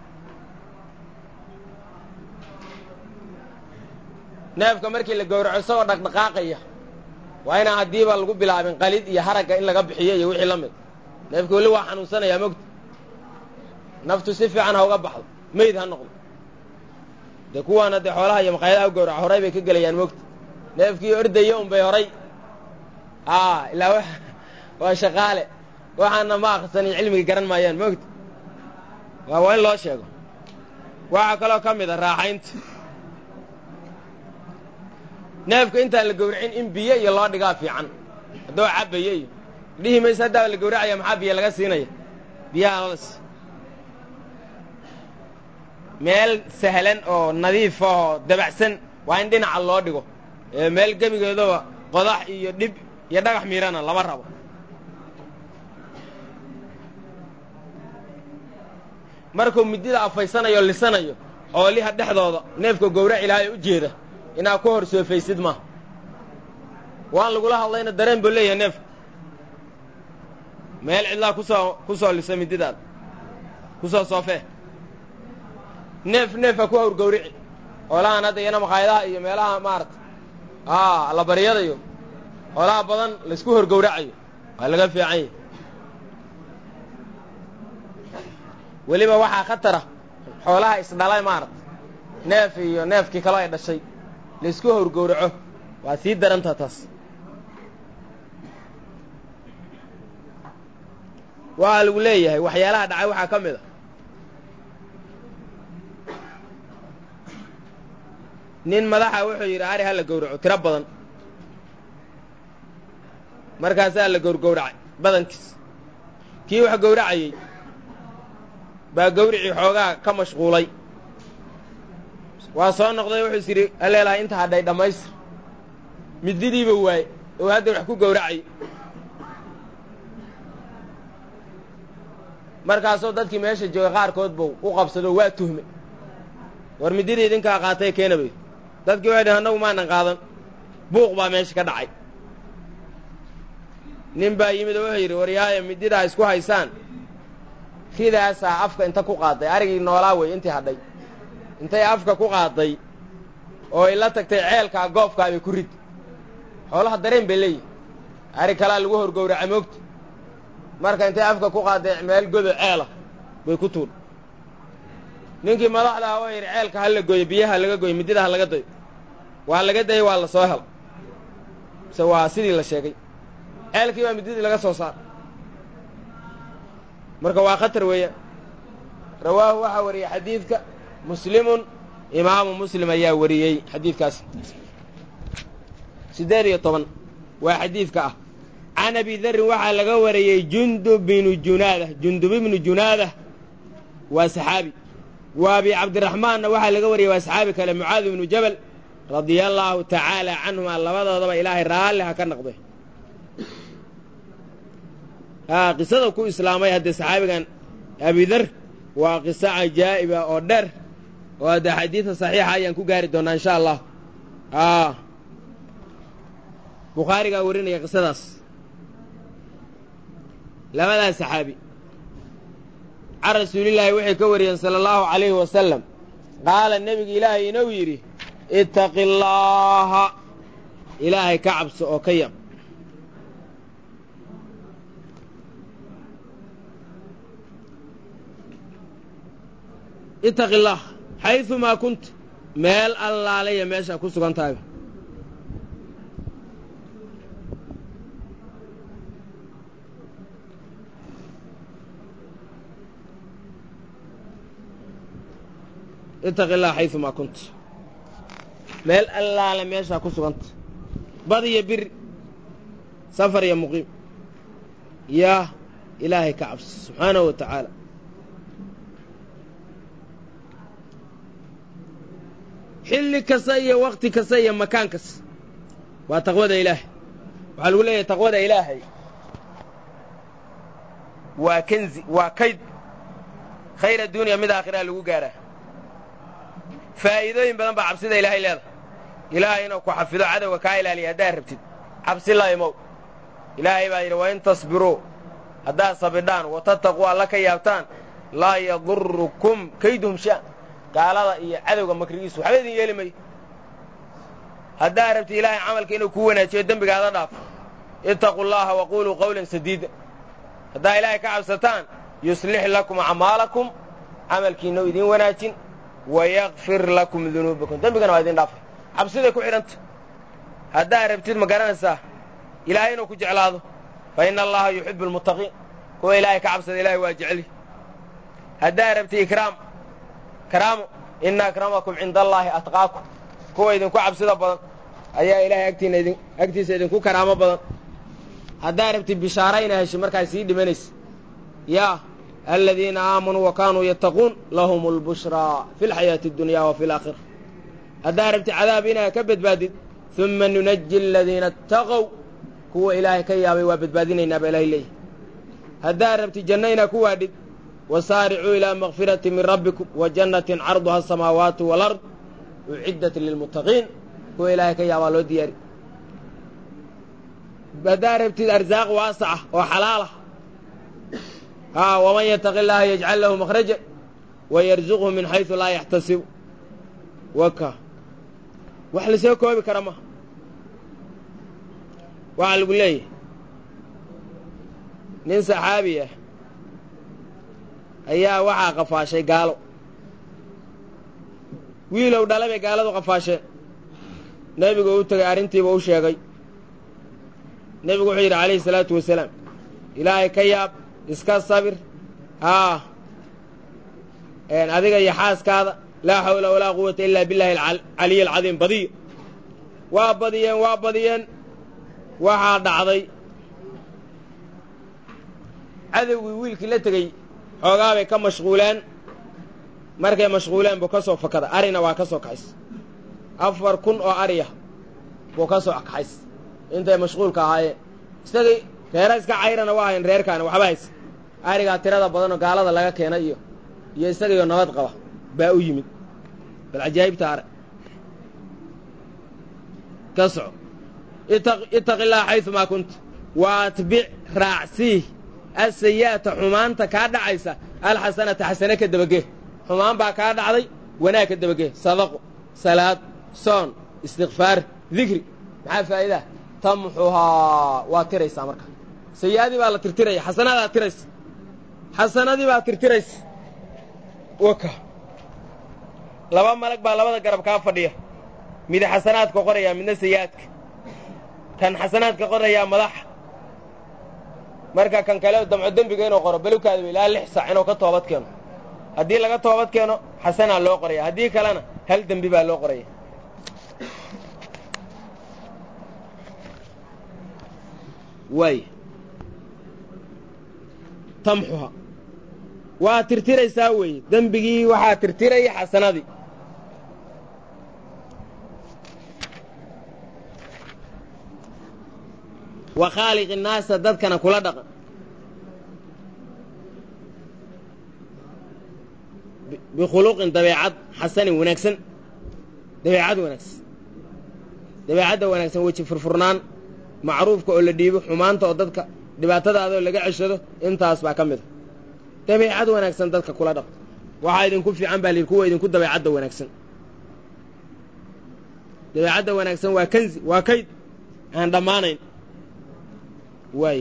[SPEAKER 1] neefka markii la gowraco isagoo dhaqdhaqaaqaya waa inaan haddiiba lagu bilaabin qalid iyo haragga in laga bixiyo iyo wixii la mid neefka weli waa xanuunsanayaa mogta naftu si fiican ha uga baxdo meyd ha noqdo dee kuwaana dee xoolaha iyo maqaayadaha u gowraca horay bay ka gelayaan mogta neefkii ordaya unbay horay ilaa waa shaqaale waxaana ma akhrisan iyo cilmigii garan maayaan mogta waa in loo sheego waxaa kaloo ka mid a raaxaynta neefka intaan la gowracin in biyo iyo loo dhigaa fiican haddoo cabbaya iyo dhihi maysa haddaa la gowracaya maxaa biyo laga siinaya biyaha lalas meel sahlan oo nadiif oo dabacsan waa in dhinaca loo dhigo meel gebigeedaba qodax iyo dhib iyo dhagax miirana lama rabo markuu midida afaysanayo lisanayo xooliha dhexdooda neefka gowrac ilaahay u jeeda inaad ku hor soofaysid maaha waan lagula hadlayna dareen buu leeyahay neefka meel cidlaa ku soo lisa mididaada ku soo soofee neef ha ku hawr gowrici xoolahan hadda iyana maqaayadaha iyo meelaha maarata la baryadayo xoolaha badan laysku hor gowracayo waa laga fiican yahy weliba waxaa khatara xoolaha isdhalay maarata neef iyo neefkii kaloo ay dhashay laysku hor gowraco waa sii darantaa taas waxaa lagu leeyahay waxyaalaha dhacay waxaa ka mid a nin madaxa wuxuu yidhi ari ha la gowraco tiro badan markaasaa la gowrgowracay badankiis kii wax gowracayey baa gawricii xoogaa ka mashquulay waa soo noqday wuxuu is yidhi aleelahay inta hadhay dhammaystir mididiiba waaye oo hadda wax ku gowracay markaasoo dadkii meesha joogay qaarkood buu u qabsado waa tuhmay war mididii idinkaa qaatay keena bay dadkii waxay dhaheen annagu maanan qaadan buuq baa meesha ka dhacay nin baa yimid oo wuxuu yidhi waryaaya mididaa isku haysaan ridaasaa afka inta ku qaaday arigii noolaa wey intii hadhay intay afka ku qaaday oo ay la tagtay ceelkaa goofkaa bay ku rid xoolaha dareen bay leeyihin arig kalaa lagu horgowraca moogta marka intay afka ku qaaday meel godo ceela bay ku tuudh ninkii madaxda ah oo yidhi ceelka ha la gooyo biyaha laga gooyo midida ha laga dayo waa laga dayay waa la soo helo mise waa sidii la sheegay ceelkii baa mididii laga soo saar marka waa khatar weeyaan rawaahu waxaa wariyey xadiidka muslimun imaamu muslim ayaa wariyey xadiidkaas 18 waa xadiidka ah can abi darrin waxaa laga wariyey jundub ibnu junaadah waa saxaabi wa abi cabdiraxmaanna waxaa laga wariyey waa saxaabi kale mucaad ibnu jabal radia allaahu tacaala canhuma labadoodaba ilaahay raalli ha ka noqday qisada ku islaamay haddee saxaabigan abidar waa qiso cajaa'iba oo dheer oo haddee xadiida saxiixa ayaan ku gaari doonnaa insha allah bukhaarigaa warinaya qisadaas labadaas saxaabi can rasuulillaahi waxay ka wariyeen sala allahu calayhi wasalam qaala nebiga ilaahay inuu yidhi ittaqi allaaha ilaahay ka cabso oo ka yaq ittaqi allaah xaydumaa kunta meel allaalaya meeshaa ku sugan tahay ittaqi allah xaydumaa kunta meel allaale meeshaa ku suganta bad iyo bir safar iyo muqiim yaa ilaahay ka cabso subxaanahu wa tacaala xilli kasta iyo wakti kasta iyo makaan kasta waa taqwada ilaahay waxaa lagu leeyahay taqwada ilaahay waa kenzi waa kayd khayr adduuniya mid aakhiraa lagu gaaraa faa'iidooyin badan baa cabsida ilaahay leedahay ilaahay inuu ku xafido cadowga kaa ilaaliya haddaad rabtid cabsi la imow ilaahay baa yidhi wain tasbiruu haddaad sabidhaan watattaquu alla ka yaabtaan laa yadurukum kayduhum shay-an gaalada iyo cadowga makrigiisu waxba idin yeeli mayo haddaad rabtid ilaahay camalka inuu kuu wanaajiyo dembigaada dhaafo ittaquu llaha waquuluu qawlan sadiida haddaad ilaahay ka cabsataan yuslix lakum acmaalakum camalkiinau idiin wanaajin wayakfir lakum dunuubakum dembigana waa idin dhaafay cabsiday ku xidhanta haddaad rabtid ma garanaysaa ilaahay inuu ku jeclaado fa ina allaha yuxibbu almuttaqiin kuwa ilaahay ka cabsada ilahay waa jeceli haddaad rabtid karaamo ina akramakum cinda allaahi atqaakum kuwa idinku cabsida badan ayaa ilaahay agtiisa idinku karaamo badan haddaad rabtid bishaara inaa hesho markaad sii dhimanaysa yaa aladiina aamanuu wa kaanuu yattaquun lahum اlbushraa fi اlxayaati اddunya wa fi اlaakhira haddaad rabtid cadaab inaad ka badbaadid uma nunaji aladiina اtaqow kuwa ilaahay ka yaabay waa badbaadinaynaa baa ilahay leeyahy haddaad rabtid janno inaad ku waadhid wasaaricuu ilaa makfirati min rabbikum wa jannatin carduha asamaawaatu waalard uciddat lilmuttaqiin kuwa ilaahay ka yaabaa loo diyaari haddaad rabtid arsaaq waasaca oo xalaalah waman yataqi illaaha yajcal lahu makhraja wayarzuqhu min xaysu laa yaxtasibu waka wax la soo koobi kara maha waxaa lagu leeyahay nin saxaabi ah ayaa waxaa qafaashay gaalo wiilow dhalay bay gaaladu qafaasheen nebigu u tegay arrintiiba u sheegay nebigu wuxuu yidhi calayhi salaatu wasalaam ilaahay ka yaab iska sabir adiga iyo xaaskaada laa xawla walaa quwata ilaa billahi alcaliy alcadiim badiyo waa badiyeen waxaa dhacday cadowgii wiilkii la tegey xoogaa bay ka mashquuleen markay mashquuleen buu ka soo fakada arina waa ka soo kaxays 4,000 oo ariya buu ka soo kaxays intay mashquulka ahaayeen isagii reera iska cayrana waa hayn reerkaana waxba haysa arigaa tirada badanoo gaalada laga keenay iyo isagaiyo nabad qaba baa u yimid bal cajaa'ibta arag ka soco ittaqi illaaha xaydumaa kunta waatbic raacsii asayi'ata xumaanta kaa dhacaysa alxasanata xasane ka dabagee xumaan baa kaa dhacday wanaag ka dabagee sadaqo salaad soon istikfaar dikri maxaa faa'iidaa tamxuhaa waa tiraysaa marka sayi'adii baa la tirtiraya xasanaadaa tiraysa xasanadii baa tirtiraysa waka laba malag baa labada garab kaa fadhiya mid xasanaadka qorayaa midna sayi'aadka kan xasanaadka qorayaa madaxa marka kan kale damco dembiga inuu qoro balukaadaba ilaa 6 saac inuu ka toobad keeno haddii laga toobad keeno xasanaa loo qoraya haddii kalena hal dembi baa loo qoraya way tamxuha waa tirtiraysaa weeye dembigii waxaa tirtiraya xasanadii wa khaaliqi innaasa dadkana kula dhaqan bikhuluqin dabeecad xasanin wanaagsan dabeecad wanaagsan dabeecadda wanaagsan weji furfurnaan macruufka oo la dhiibo xumaanta oo dadka dhibaatadaadoo laga ceshado intaas baa ka mid a dabeecad wanaagsan dadka kula dhaqan waxaa idinku fiican baa lihi kuwa idinku dabeecadda wanaagsan dabeecadda wanaagsan waa kanzi waa kayd aan dhammaanayn waay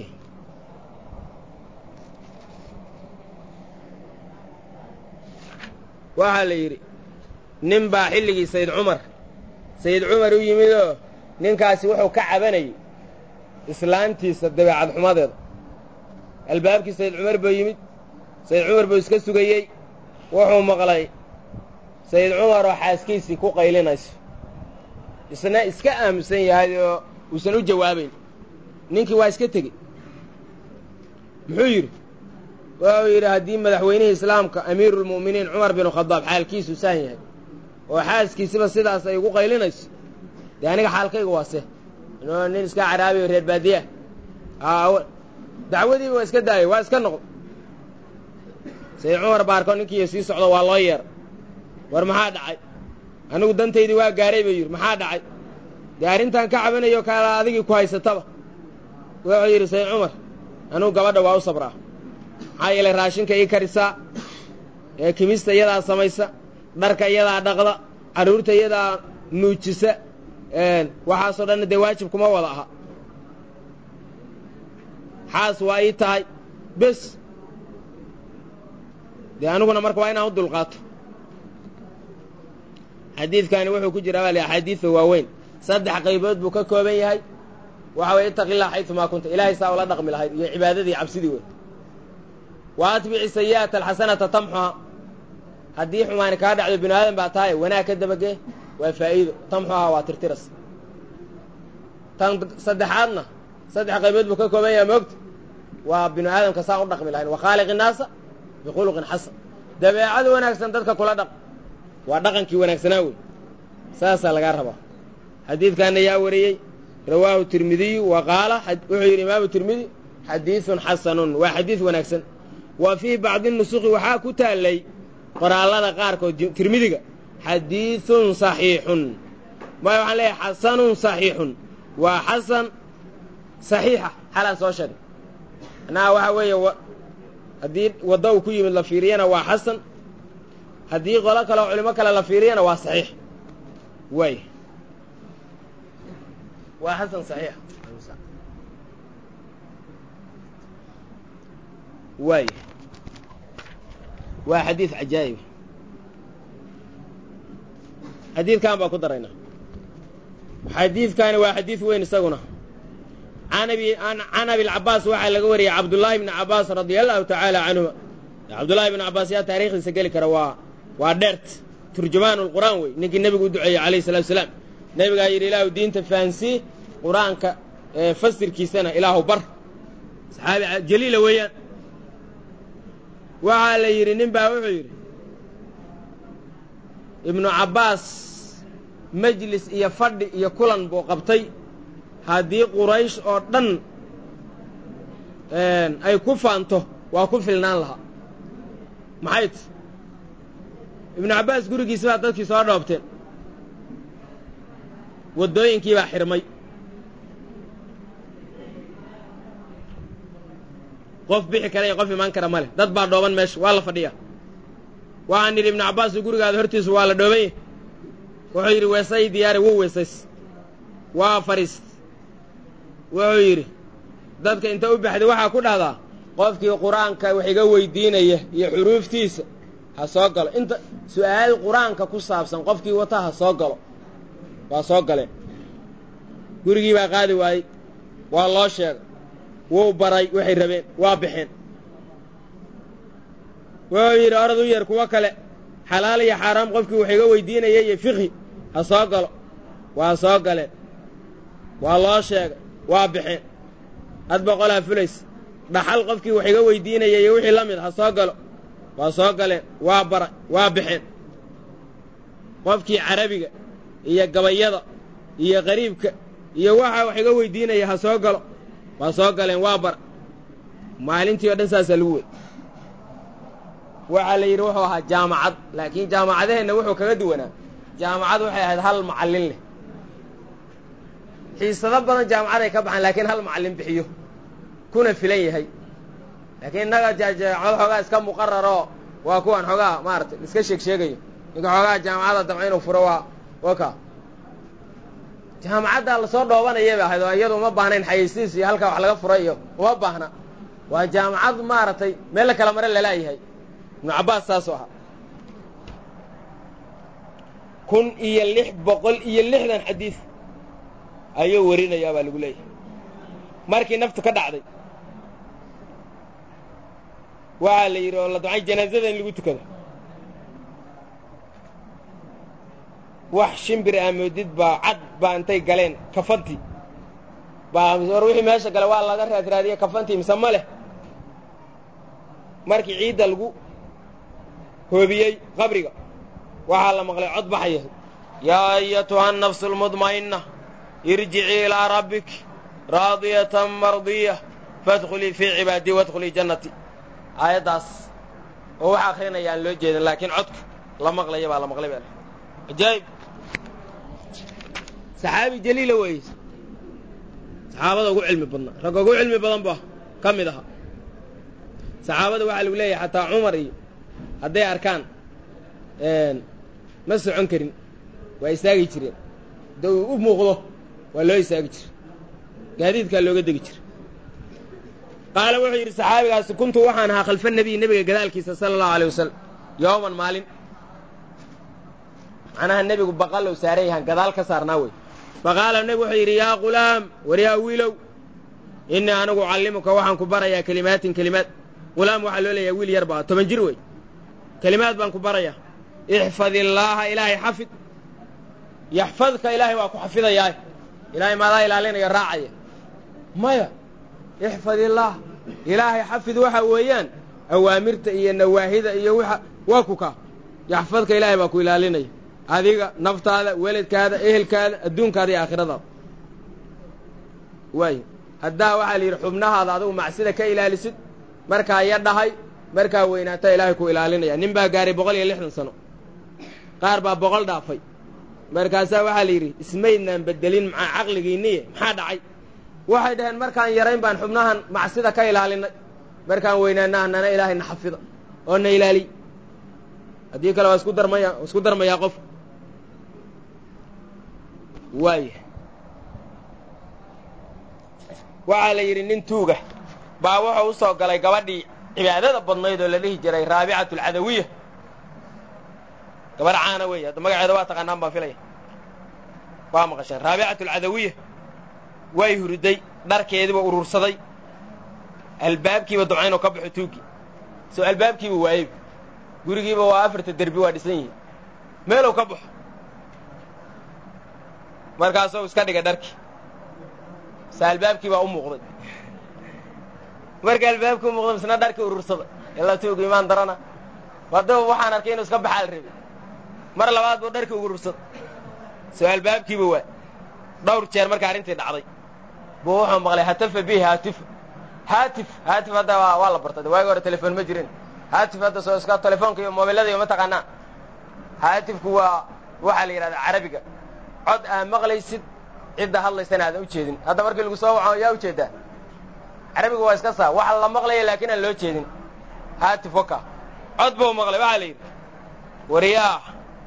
[SPEAKER 1] waxaa la yidhi nin baa xilligii sayid cumar u yimidoo ninkaasi wuxuu ka cabanayay islaantiisa dabeecad xumadeeda albaabkii sayid cumar buu yimid sayid cumar buu iska sugayey wuxuu maqlay sayid cumar oo xaaskiisii ku qaylinayso isna iska aaminsan yahay oo uusan u jawaabayn ninkii waa iska tegey muxuu yidhi wuxuu yidhi haddii madaxweynihii islaamka amiiruulmu'miniin cumar binu khadaab xaalkiisu saan yahay oo xaaskiisiba sidaas ay ugu qaylinayso dee aniga xaalkayga waa se inuu nin iska caraabiyo reer baadiya dacwadiiba waa iska daayay waa iska noqdo sayid cumar baarko ninkiiyo sii socdo waa loo yeer war maxaa dhacay anigu dantaydii waa gaaray bay yidhi maxaa dhacay dee arrintan ka cabanayo kaala adigii ku haysataba wuxuu yidhi sayid cumar anugu gabadha waa u sabraa maxaa yeelay raashinka ii karisaa kimista iyadaa samaysa dharka iyadaa dhaqda carruurta iyadaa nuujisa waxaasoo dhanna dee waajib kuma wada aha xaas waa ii tahay bes dee aniguna marka waa inaan u dulqaato xadiidkani wuxuu ku jiraa baa li axaadiida waaweyn 3 qaybood buu ka kooban yahay waxa weye ittaqillah xayumaa kunta ilaahay saa ula dhaqmi lahayd iyo cibaadadii cabsidii wey wa atbici sayi'ata alxasanata tamxuha haddii xumaani kaa dhacdo binu aadan baa tahay wanaag ka dabagee waa faa'iido tamxuha waa tirtiras tan saddexaadna 3 qaybood buu ka kooban yahay moogta waa binu aadamka saan u dhaqmi lahayn wa khaaliqi innaasa bikhuluqin xasan dabeecad wanaagsan dadka kula dhaq waa dhaqankii wanaagsanaa wey saasaa lagaa rabaa xadiidkaana yaa wariyey rawaahu tirmidiyu wa qaala wuxuu yidhi imaamu tirmidi xadiidun xasanun waa xadiid wanaagsan wa fii bacdi nusuqi waxaa ku taallay qoraallada qaarkood tirmidiga xadiidun saxiixun maya waxaan leeyahay xasanun saxiixun waa xasan saxiixa xalaan soo sheegay annaha waxaa weeye haddii waddo uu ku yimid la fiiriyana waa xasan haddii qolo kale oo culimo kale la fiiriyana waa saxiix waay waa xasan saxiix waay waa xadiid cajaa'ib xadiidkan baan ku daraynaa xadiidkani waa xadiid weyn isaguna can abilcabaas waxaa laga wariyey cabdullaahi bni cabaas radia allahu tacaala canhuma cabdullaahi bni cabaas yaa taariikhdiisa geli kara waa dheert turjumaan lqur'aan wey ninkii nebigu u duceeyey calayhi salatu wasalaam nebigaa yidhi ilaahu diinta fahansii qur-aanka fasirkiisana ilaahu bar saxaabi jaliila weeyaan waxaa la yidhi nin baa wuxuu yidhi ibnu cabbaas majlis iyo fadhi iyo kulan buu qabtay haddii quraysh oo dhan ay ku faanto waa ku filnaan lahaa maxay ti ibnu cabbaas gurigiisi baa dadkii soo dhoobteen waddooyinkii baa xirmay qof bixi kara iyo qof imaan kara ma leh dad baa dhooban meesha waa la fadhiyaa waxaan nidhi ibnu cabbaas gurigaada hortiisu waa la dhooban yahy wuxuu yidhi weesay diyaari wuu weesays waa fadhiist wuxuu yidhi dadka inta u baxday waxaa ku dhahdaa qofkii qur-aanka wax iga weydiinaya iyo xuruuftiisa ha soo galo inta su'aal qur-aanka ku saabsan qofkii wata ha soo galo waa soo galeen gurigii baa qaadi waayey waa loo sheegay wuu baray waxay rabeen waa baxeen wuxuu yidhi orad u yar kuwo kale xalaal iyo xaaraam qofkii wax iga weydiinaya iyo fiqhi ha soo galo waa soo galeen waa loo sheegay waa baxeen had boqolaa fulaysa dhaxal qofkii wax iga weydiinaya iyo wixii la mid ha soo galo waa soo galeen waa baray waa baxeen qofkii carabiga iyo gabayada iyo qariibka iyo waxa wax iga weydiinaya ha soo galo waa soo galeen waa bara maalintii oo dhan saasaa lagu wey waxaa la yidhi wuxuu ahaa jaamacad laakiin jaamacadaheenna wuxuu kaga duwanaa jaamacad waxay ahayd hal macallin leh xiisado badan jaamacaday ka baxaan laakiin hal macallin bixiyo kuna filan yahay laakiin innaga jaamacad xoogaa iska muqararoo waa kuwan xoogaa maaragtay iska sheegsheegayo ninka xoogaa jaamacadda damca inuu furo waa ka jaamacaddaa lasoo dhoobanayay bay ahayd oo iyadu uma baahnayn xayeysiis iyo halkaa wax laga furay iyo uma baahna waa jaamacad maaragtay meel la kala mare lalaayahay ibnu cabbaas saasuu ahaa 1660 xadiis ayuu warinayaa baa lagu leeyahay markii naftu ka dhacday waxaa la yidhi oo la damcay janaasada in lagu tukado wax shimbir amoodid baa cad baa intay galeen kafantii baa war wixii meesha gale waa laga raadraadiyey kafantii mise ma leh markii ciidda lagu hoobiyey qabriga waxaa la maqlay cod baxaya yaa ayatuha annafsu almudma'inna irjicii ilaa rabbik raadiyatan mardiya faadkhulii fii cibaadii waadkhulii jannatii aayaddaas oo wax akrinaya aan loo jeedin laakiin codka la maqlaya baa la maqlay baa ajaa'ib saxaabi jaliila weeye saxaabada ugu cilmi badnaa ragga ugu cilmi badan ba ka mid aha saxaabada waxaa lagu leeyahay xataa cumar iyo hadday arkaan ma socon karin waa istaagi jireen hadda uu u muuqdo waa loo istaagi jira gaadiidkaa looga degi jira qaala wuxuu yidhi saxaabigaasi kuntu waxaan ahaa khalfa nebiy nebiga gadaalkiisa sala allahu alay wasalam yowman maalin macnaha nebigu baqalow saaran yahaan gadaal ka saarnaa wey faqaala nebigu wuxuu yidhi yaa ghulaam war yaa wiilow innii anigu ucallimuka waxaan ku barayaa kelimaatin kelimaad ghulaam waxaa loo leeyahay wiil yar baa 10 jir wey kelimaad baan ku barayaa ixfad illaaha ilaahay xafid yaxfadka ilaahay waa ku xafidayaa ilaahay maadaa ilaalinaya raacaya maya ixfad illaah ilaahay xafid waxa weeyaan awaamirta iyo nawaahida iyo waa ku kaa yaxfadka ilaahay baa ku ilaalinaya adiga naftaada weladkaada ehelkaada adduunkaada iyo aakhiradaada waay haddaa waxaa la yidhi xubnahaada adigu macsida ka ilaalisid markaa ya dhahay markaa weynaata ilaahay ku ilaalinaya nin baa gaaray 160 sano qaar baa 100 dhaafay markaasaa waxaa la yidhi ismaydnaan bedelin maxaa caqligiinniye maxaa dhacay waxay dhaheen markaan yarayn baan xubnahan macsida ka ilaalinay markaan weynaana annana ilaahay na xafida oo na ilaaliy haddii kale waa isku darmayaa qof waaya waxaa la yidhi nin tuuga baa wuxuu u soo galay gabadhii cibaadada badnayd oo la dhihi jiray raabicatu alcadawiya gabarh caana weeye hadda magaceeda waa taqaanaan baan filaya waa maqasheen raabicatu alcadawiya way hurday dharkeediiba urursaday albaabkiiba ducaynoo ka baxo tuuggii soo albaabkiiba waayey gurigiiba waa 4 derbi waa dhisan yihiin meelow ka baxo markaasuu iska dhigay dharkii se albaabkii baa u muuqday marka albaabkii u muuqday misna dharkii urursaday ilaa tuugu imaan darana haddaba waxaan arkay inuu iska baxaa la rabay mar labaad buu dharkii ugu urursaday soo albaabkiiba waa dhowr jeer marka arrintii dhacday buu wuxuu maqlay hatafa bihi haatif hadda waa la bartay waagi hore telefoon ma jirin haatif hadda soo iska telefoonka iyo mobilada iyo ma taqaanaa haatifku waa waxaa la yidhahdaa carabiga cod aa maqlaysid cidda hadlaysana aadan u jeedin hadda markii lagu soo waco yaa ujeedaa carabigu waa iska saa waxa la maqlaya laakiin aan loo jeedin haatifoka cod buu maqlay waxa la yidhi wariyaa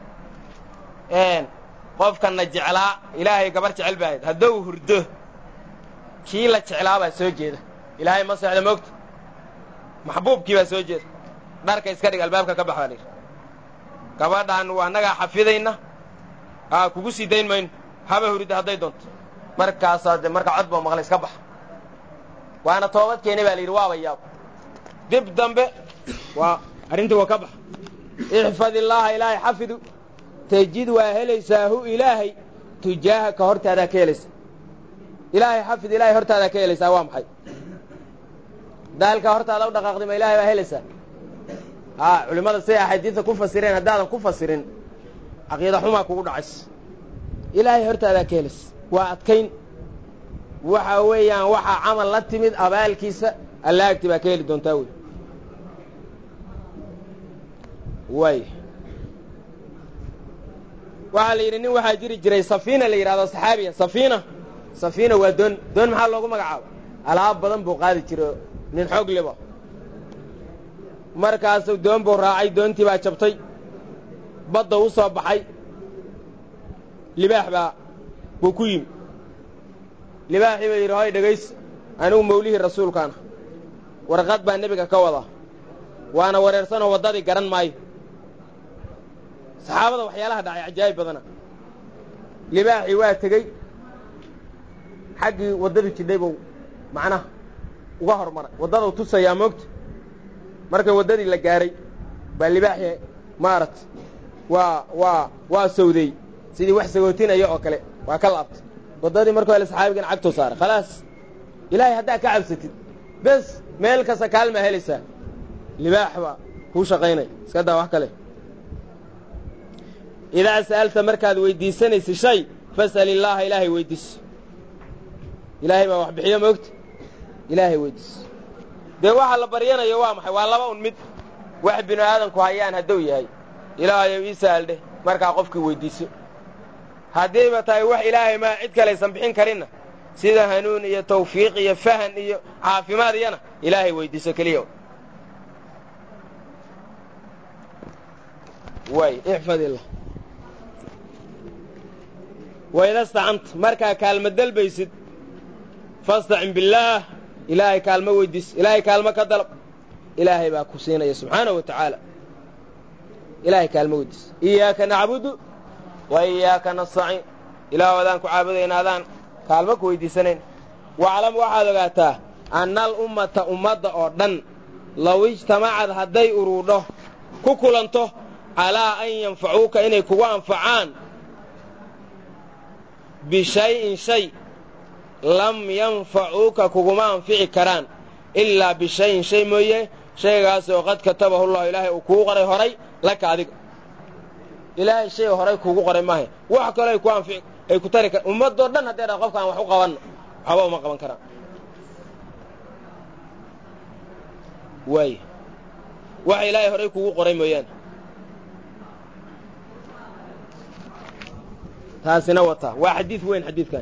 [SPEAKER 1] qofkana jeclaa ilaahay gabar jecel baahayd hadduu hurdo kii la jeclaa baa soo jeeda ilaahay ma seexda moogta maxbuubkii baa soo jeeda dharka iska dhig albaabka ka bax baa la yidhi gabadhaan waa annagaa xafidayna kugu sii dayn mayno haba hurida hadday doonto markaasaa de marka cod buu maqlay iska bax waana toobad keenay baa la yidhi waaba yaab dib dambe waa arrintii waa ka bax ixfad illaaha ilaahay xafidu tajid waa helaysaa hu ilaahay tujaahaka hortaadaa ka helaysaa ilaahay xafid ilaahay hortaadaa ka helaysaa waa maxay daalkaa hortaada u dhaqaaqday ma ilaahay baa helaysaa culimmada siday axaadiidta ku fasireen haddaadan ku fasirin caqiida xumaa kugu dhacays ilaahay hortaadaa ka helaysa waa adkayn waxa weeyaan waxaa camal la timid abaalkiisa alla agti baa ka heli doontaa wey waay waxaa la yidhi nin waxaa jiri jiray safiina la yidhahdo saxaabiya safiina waa doon maxaa loogu magacaabo alaab badan buu qaadi jiray nin xoog liba markaasu doon buu raacay doontii baa jabtay badda u soo baxay libaax buu ku yimi libaaxii baa yidhi hoy dhegayso anigu mawlihii rasuulkaana warqad baa nebiga ka wadaa waana wareersanoo waddadii garan maayo saxaabada waxyaalaha dhacay cajaa'ib badana libaaxii waa tegey xaggii waddadu jidhay buu macnaha uga hormaray waddadau tusayaa moogta markay waddadii la gaaray baa libaaxii maaragta waa sawdeey sidii wax sagootinaya oo kale waa ka laabtay waddadii markuu hele saxaabigan cagtuu saaray khalaas ilaahay haddaa ka cabsatid bes meel kasta kaalmaa helaysaa libaax baa kuu shaqaynaya iska daa wax kale idaa sa'alta markaad weyddiisanaysa shay fas'al illaaha ilaahay weyddiiso ilaahay baa wax bixiyo moogta ilaahay weyddiiso dee waxa la baryanayo waa maxay waa laba un mid wax binu aadanku hayaan hadduu yahay ilaahayow ii sa'al dheh markaa qofkii weyddiiso haddiiba tahay wax ilaahay maa cid kalaysan bixin karinna sida hanuun iyo tawfiiq iyo fahan iyo caafimaad iyana ilaahay weyddiiso keliya way ixfad illah wayda stacanta markaa kaalmo dalbaysid fastacin billaah ilaahay kaalmo weyddiis ilaahay kaalmo ka dalab ilaahay baa ku siinaya subxaanahu wa tacaala ilaahay kaalmo weyddiis iyaaka nacbudu wa iyaaka nastaciin ilaah adaan ku caabudayna adaan kaalmo ku weyddiisanayn waclam waxaad ogaataa anna alummata ummadda oo dhan low ijtamacad hadday uruudho ku kulanto calaa an yanfacuuka inay kugu anfacaan bishayin shay lam yanfacuuka kuguma anfici karaan ilaa bishayin shay mooye shaygaasoo qad katabahu llahu ilaahay uu kugu qoray horay laka adiga ilaahay shay horay kuugu qoray maaha wax kaloo ay ku anfici ay ku tari karaan ummaddoo dhan haddee dha qofkaan wax u qabanno waxba uma qaban karaan waay waxa ilaahay horay kuugu qoray mooyaane taasina wataa waa xadiid weyn xadiidkan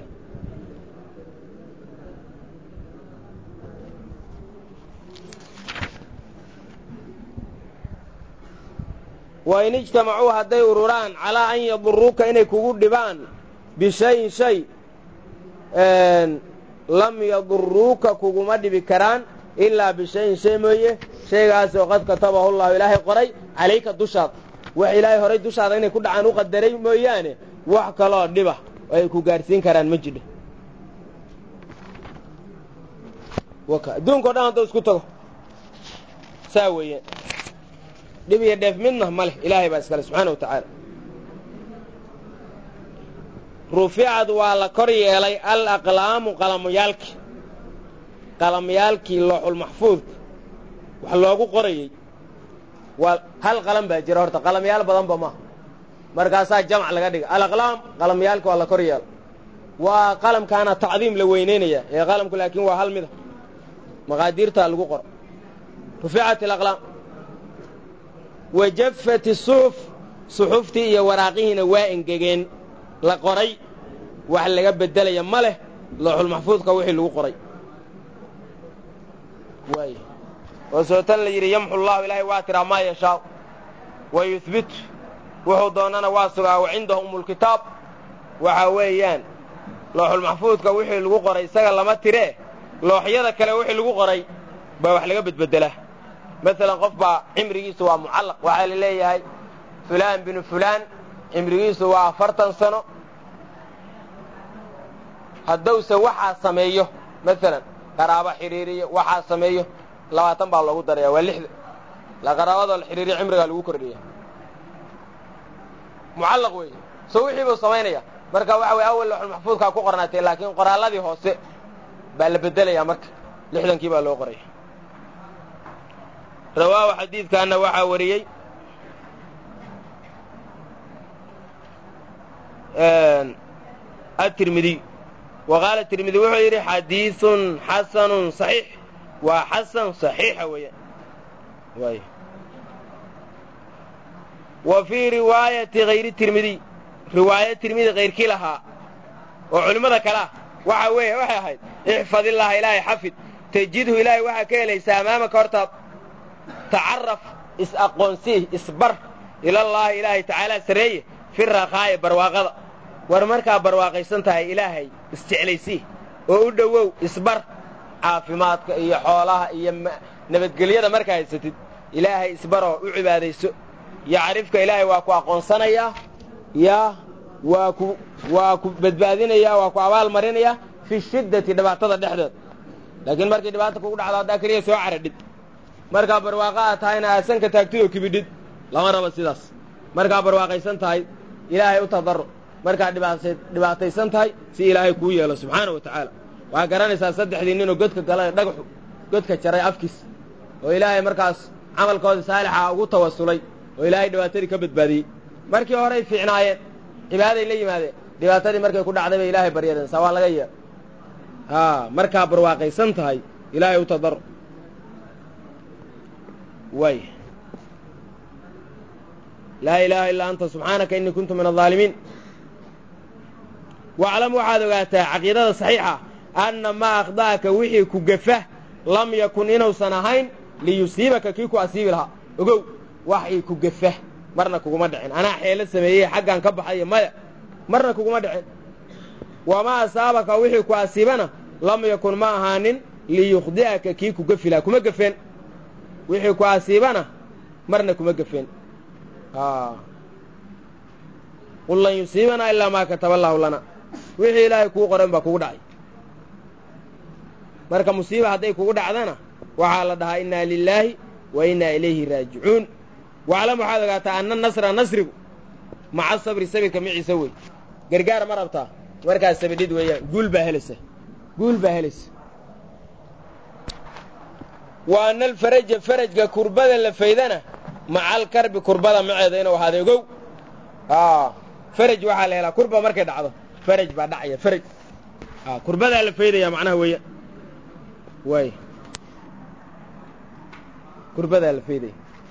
[SPEAKER 1] wain ijtamacuu hadday ururaan calaa an yaduruuka inay kugu dhibaan bishayin shay lam yaduruuka kuguma dhibi karaan ilaa bishayin shay mooye shaygaasoo qad katabahu llahu ilaahay qoray calayka dushaada wax ilaahay horay dushaada inay ku dhacaan u qadaray mooyaane wax kaloo dhiba ay ku gaadhsiin karaan ma jidho adduunka o dhan hadduu isku tago saa weeyaan dhib iyo dheef midna ma leh ilaahay baa iskale subxaana wa tacaala ruficad waa la kor yeelay al aqlaamu qalamyaalkii looxulmaxfuudka wax loogu qorayey waa hal qalam baa jira horta qalamyaal badanba maaha markaasaa jamc laga dhiga alaqlaam qalamyaalka waa la kor yeelay waa qalamkaana tacdiim la weynaynaya ee qalamku laakiin waa hal mida maqaadiirtaa lagu qoro ruficat alaqlaam wajafat isuxuf suxuftii iyo waraaqihiina waa engegeen la qoray wax laga beddelaya ma leh looxulmaxfuudka wixii lagu qoray waay oo sootan la yidhi yamxu llahu ilaahay waa tiraa maa yashaa wa yuhbit wuxuu doonana waa sugaa wa cindahu umulkitaab waxa weeyaan looxulmaxfuudka wixii lagu qoray isaga lama tiree looxyada kale wixii lagu qoray baa wax laga bedbedelaa masalan qof baa cimrigiisu waa mucallaq waxaa la leeyahay fulaan binu fulaan cimrigiisu waa 40 sano haddowse waxaa sameeyo masalan qaraabo xidhiiriyo waxaa sameeyo 20 baa loogu daraya waa 60 la qaraabada la xidhiiriyo cimrigaa lagu kordhiya mucallaq weeye soo wixii buu samaynaya marka waxa weeye awal looxul maxfuudkaa ku qornaatay laakiin qoraalladii hoose baa la bedelayaa marka 60kii baa loo qoraya rawaahu xadiidkaana waxaa wariyey الترمذي وقال الترمذي wuxuu yidhi xadiiث xasan صaxiix waa xasan صaxiixa weeyaan waay wa fii riwaayati hayri tirmidi riwaaya tirmidi kayrkii lahaa oo culimmada kale ah waxa weeye waxay ahayd ixfad illaha ilaahay xafid tajidhu ilaahay waxaa ka helaysaa amaamaka hortaad tacaraf is-aqoonsii isbar ilallaahi ilaahay tacaala sarreeye fi rakhaa'i barwaaqada war markaa barwaaqaysan tahay ilaahay isjeclaysii oo u dhowow isbar caafimaadka iyo xoolaha iyo nabadgelyada markaa haysatid ilaahay isbaroo u cibaadayso yacrifka ilaahay waa ku aqoonsanayaa yaa waa ku badbaadinayaa waa ku abaal marinayaa fi shiddati dhibaatada dhexdeed laakiin markii dhibaata kugu dhacdo haddaa keliya soo caradhid markaa barwaaqa aad tahayna aasanka taagtid oo kibidhid lama rabo sidaas markaa barwaaqaysan tahay ilaahay u tadarruc markaad dhibaataysan tahay si ilaahay kuu yeelo subxaana wa tacaala waxaa garanaysaa 3dii ninoo godka galay dhagaxu godka jaray afkiis oo ilaahay markaas camalkoodii saalixa ugu tawasulay oo ilaahay dhibaatadii ka badbaadiyey markii horey fiicnaayeen cibaaday la yimaadeen dhibaatadii markay ku dhacday bay ilaahay baryadeen saa waa laga yeelo markaa barwaaqaysan tahay ilaahay u tadarruc way laa ilaaha illaa anta subxaanaka innii kuntu min aldaalimiin waclam waxaad ogaataa caqiidada saxiixa anna maa akhda'aka wixii ku gafa lam yakun inuusan ahayn liyusiibaka kii ku asiibi lahaa ogow waxii ku gafa marna kuguma dhicin anaa xeelo sameeyey xaggan ka baxayo maya marna kuguma dhicin wamaa asaabaka wixii ku asiibana lam yakun ma ahaanin liyukhdi'aka kii ku gafi lahaa kuma gafeen wixii ku asiibana marna kuma gafeen qul lan yusiibanaa ilaa maa kataba allaahu lana wixii ilaahay kuu qoran baa kugu dhacay marka musiiba hadday kugu dhacdana waxaa la dhahaa innaa lilaahi wa innaa ilayhi raajicuun waclam waxaad ogaataa anna nasra nasrigu maca sabri sabirka miciisa wey gargaar ma rabtaa markaas sabidhid weeyaan guul baa helaysa wa anna alfaraja farajka kurbada la faydana maca alkarbi kurbada maceeda inuu ahaaday ogow faraj waxaa la helaa kurba markay dhacdo faraj baa dhacaya faraj kurbadaa la faydaya macnaha weeya waay kurbadaa la faydaya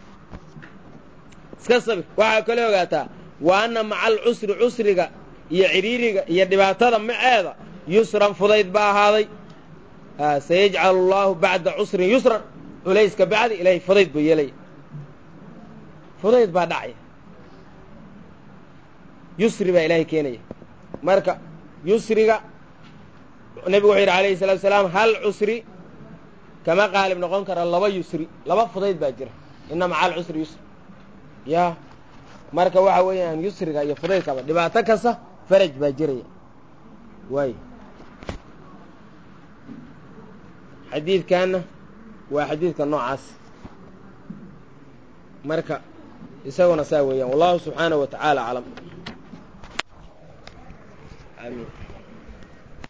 [SPEAKER 1] iska sabir waxaa kale ogaataa wa anna maca alcusri cusriga iyo cidhiiriga iyo dhibaatada maceeda yusran fudayd baa ahaaday sayajcalu allaahu bacda cusrin yusran culayska bacdi ilaahay fudayd buu yeelaya fudayd baa dhacaya yusri baa ilaahay keenaya marka yusriga nebigu wuxuu yidhi alayhi salatu wasalaam hal cusri kama qaalib noqon kara 2 yusri 2 fudayd baa jira inna maca alcusri yusri yaa marka waxa weeyaan yusriga iyo fudaydkaba dhibaato kasta faraj baa jiraya waay xadiidkaana waa xadiidka noocaas marka isaguna saa weeyaan wallahu subxaanahu wa tacaala aclam آمين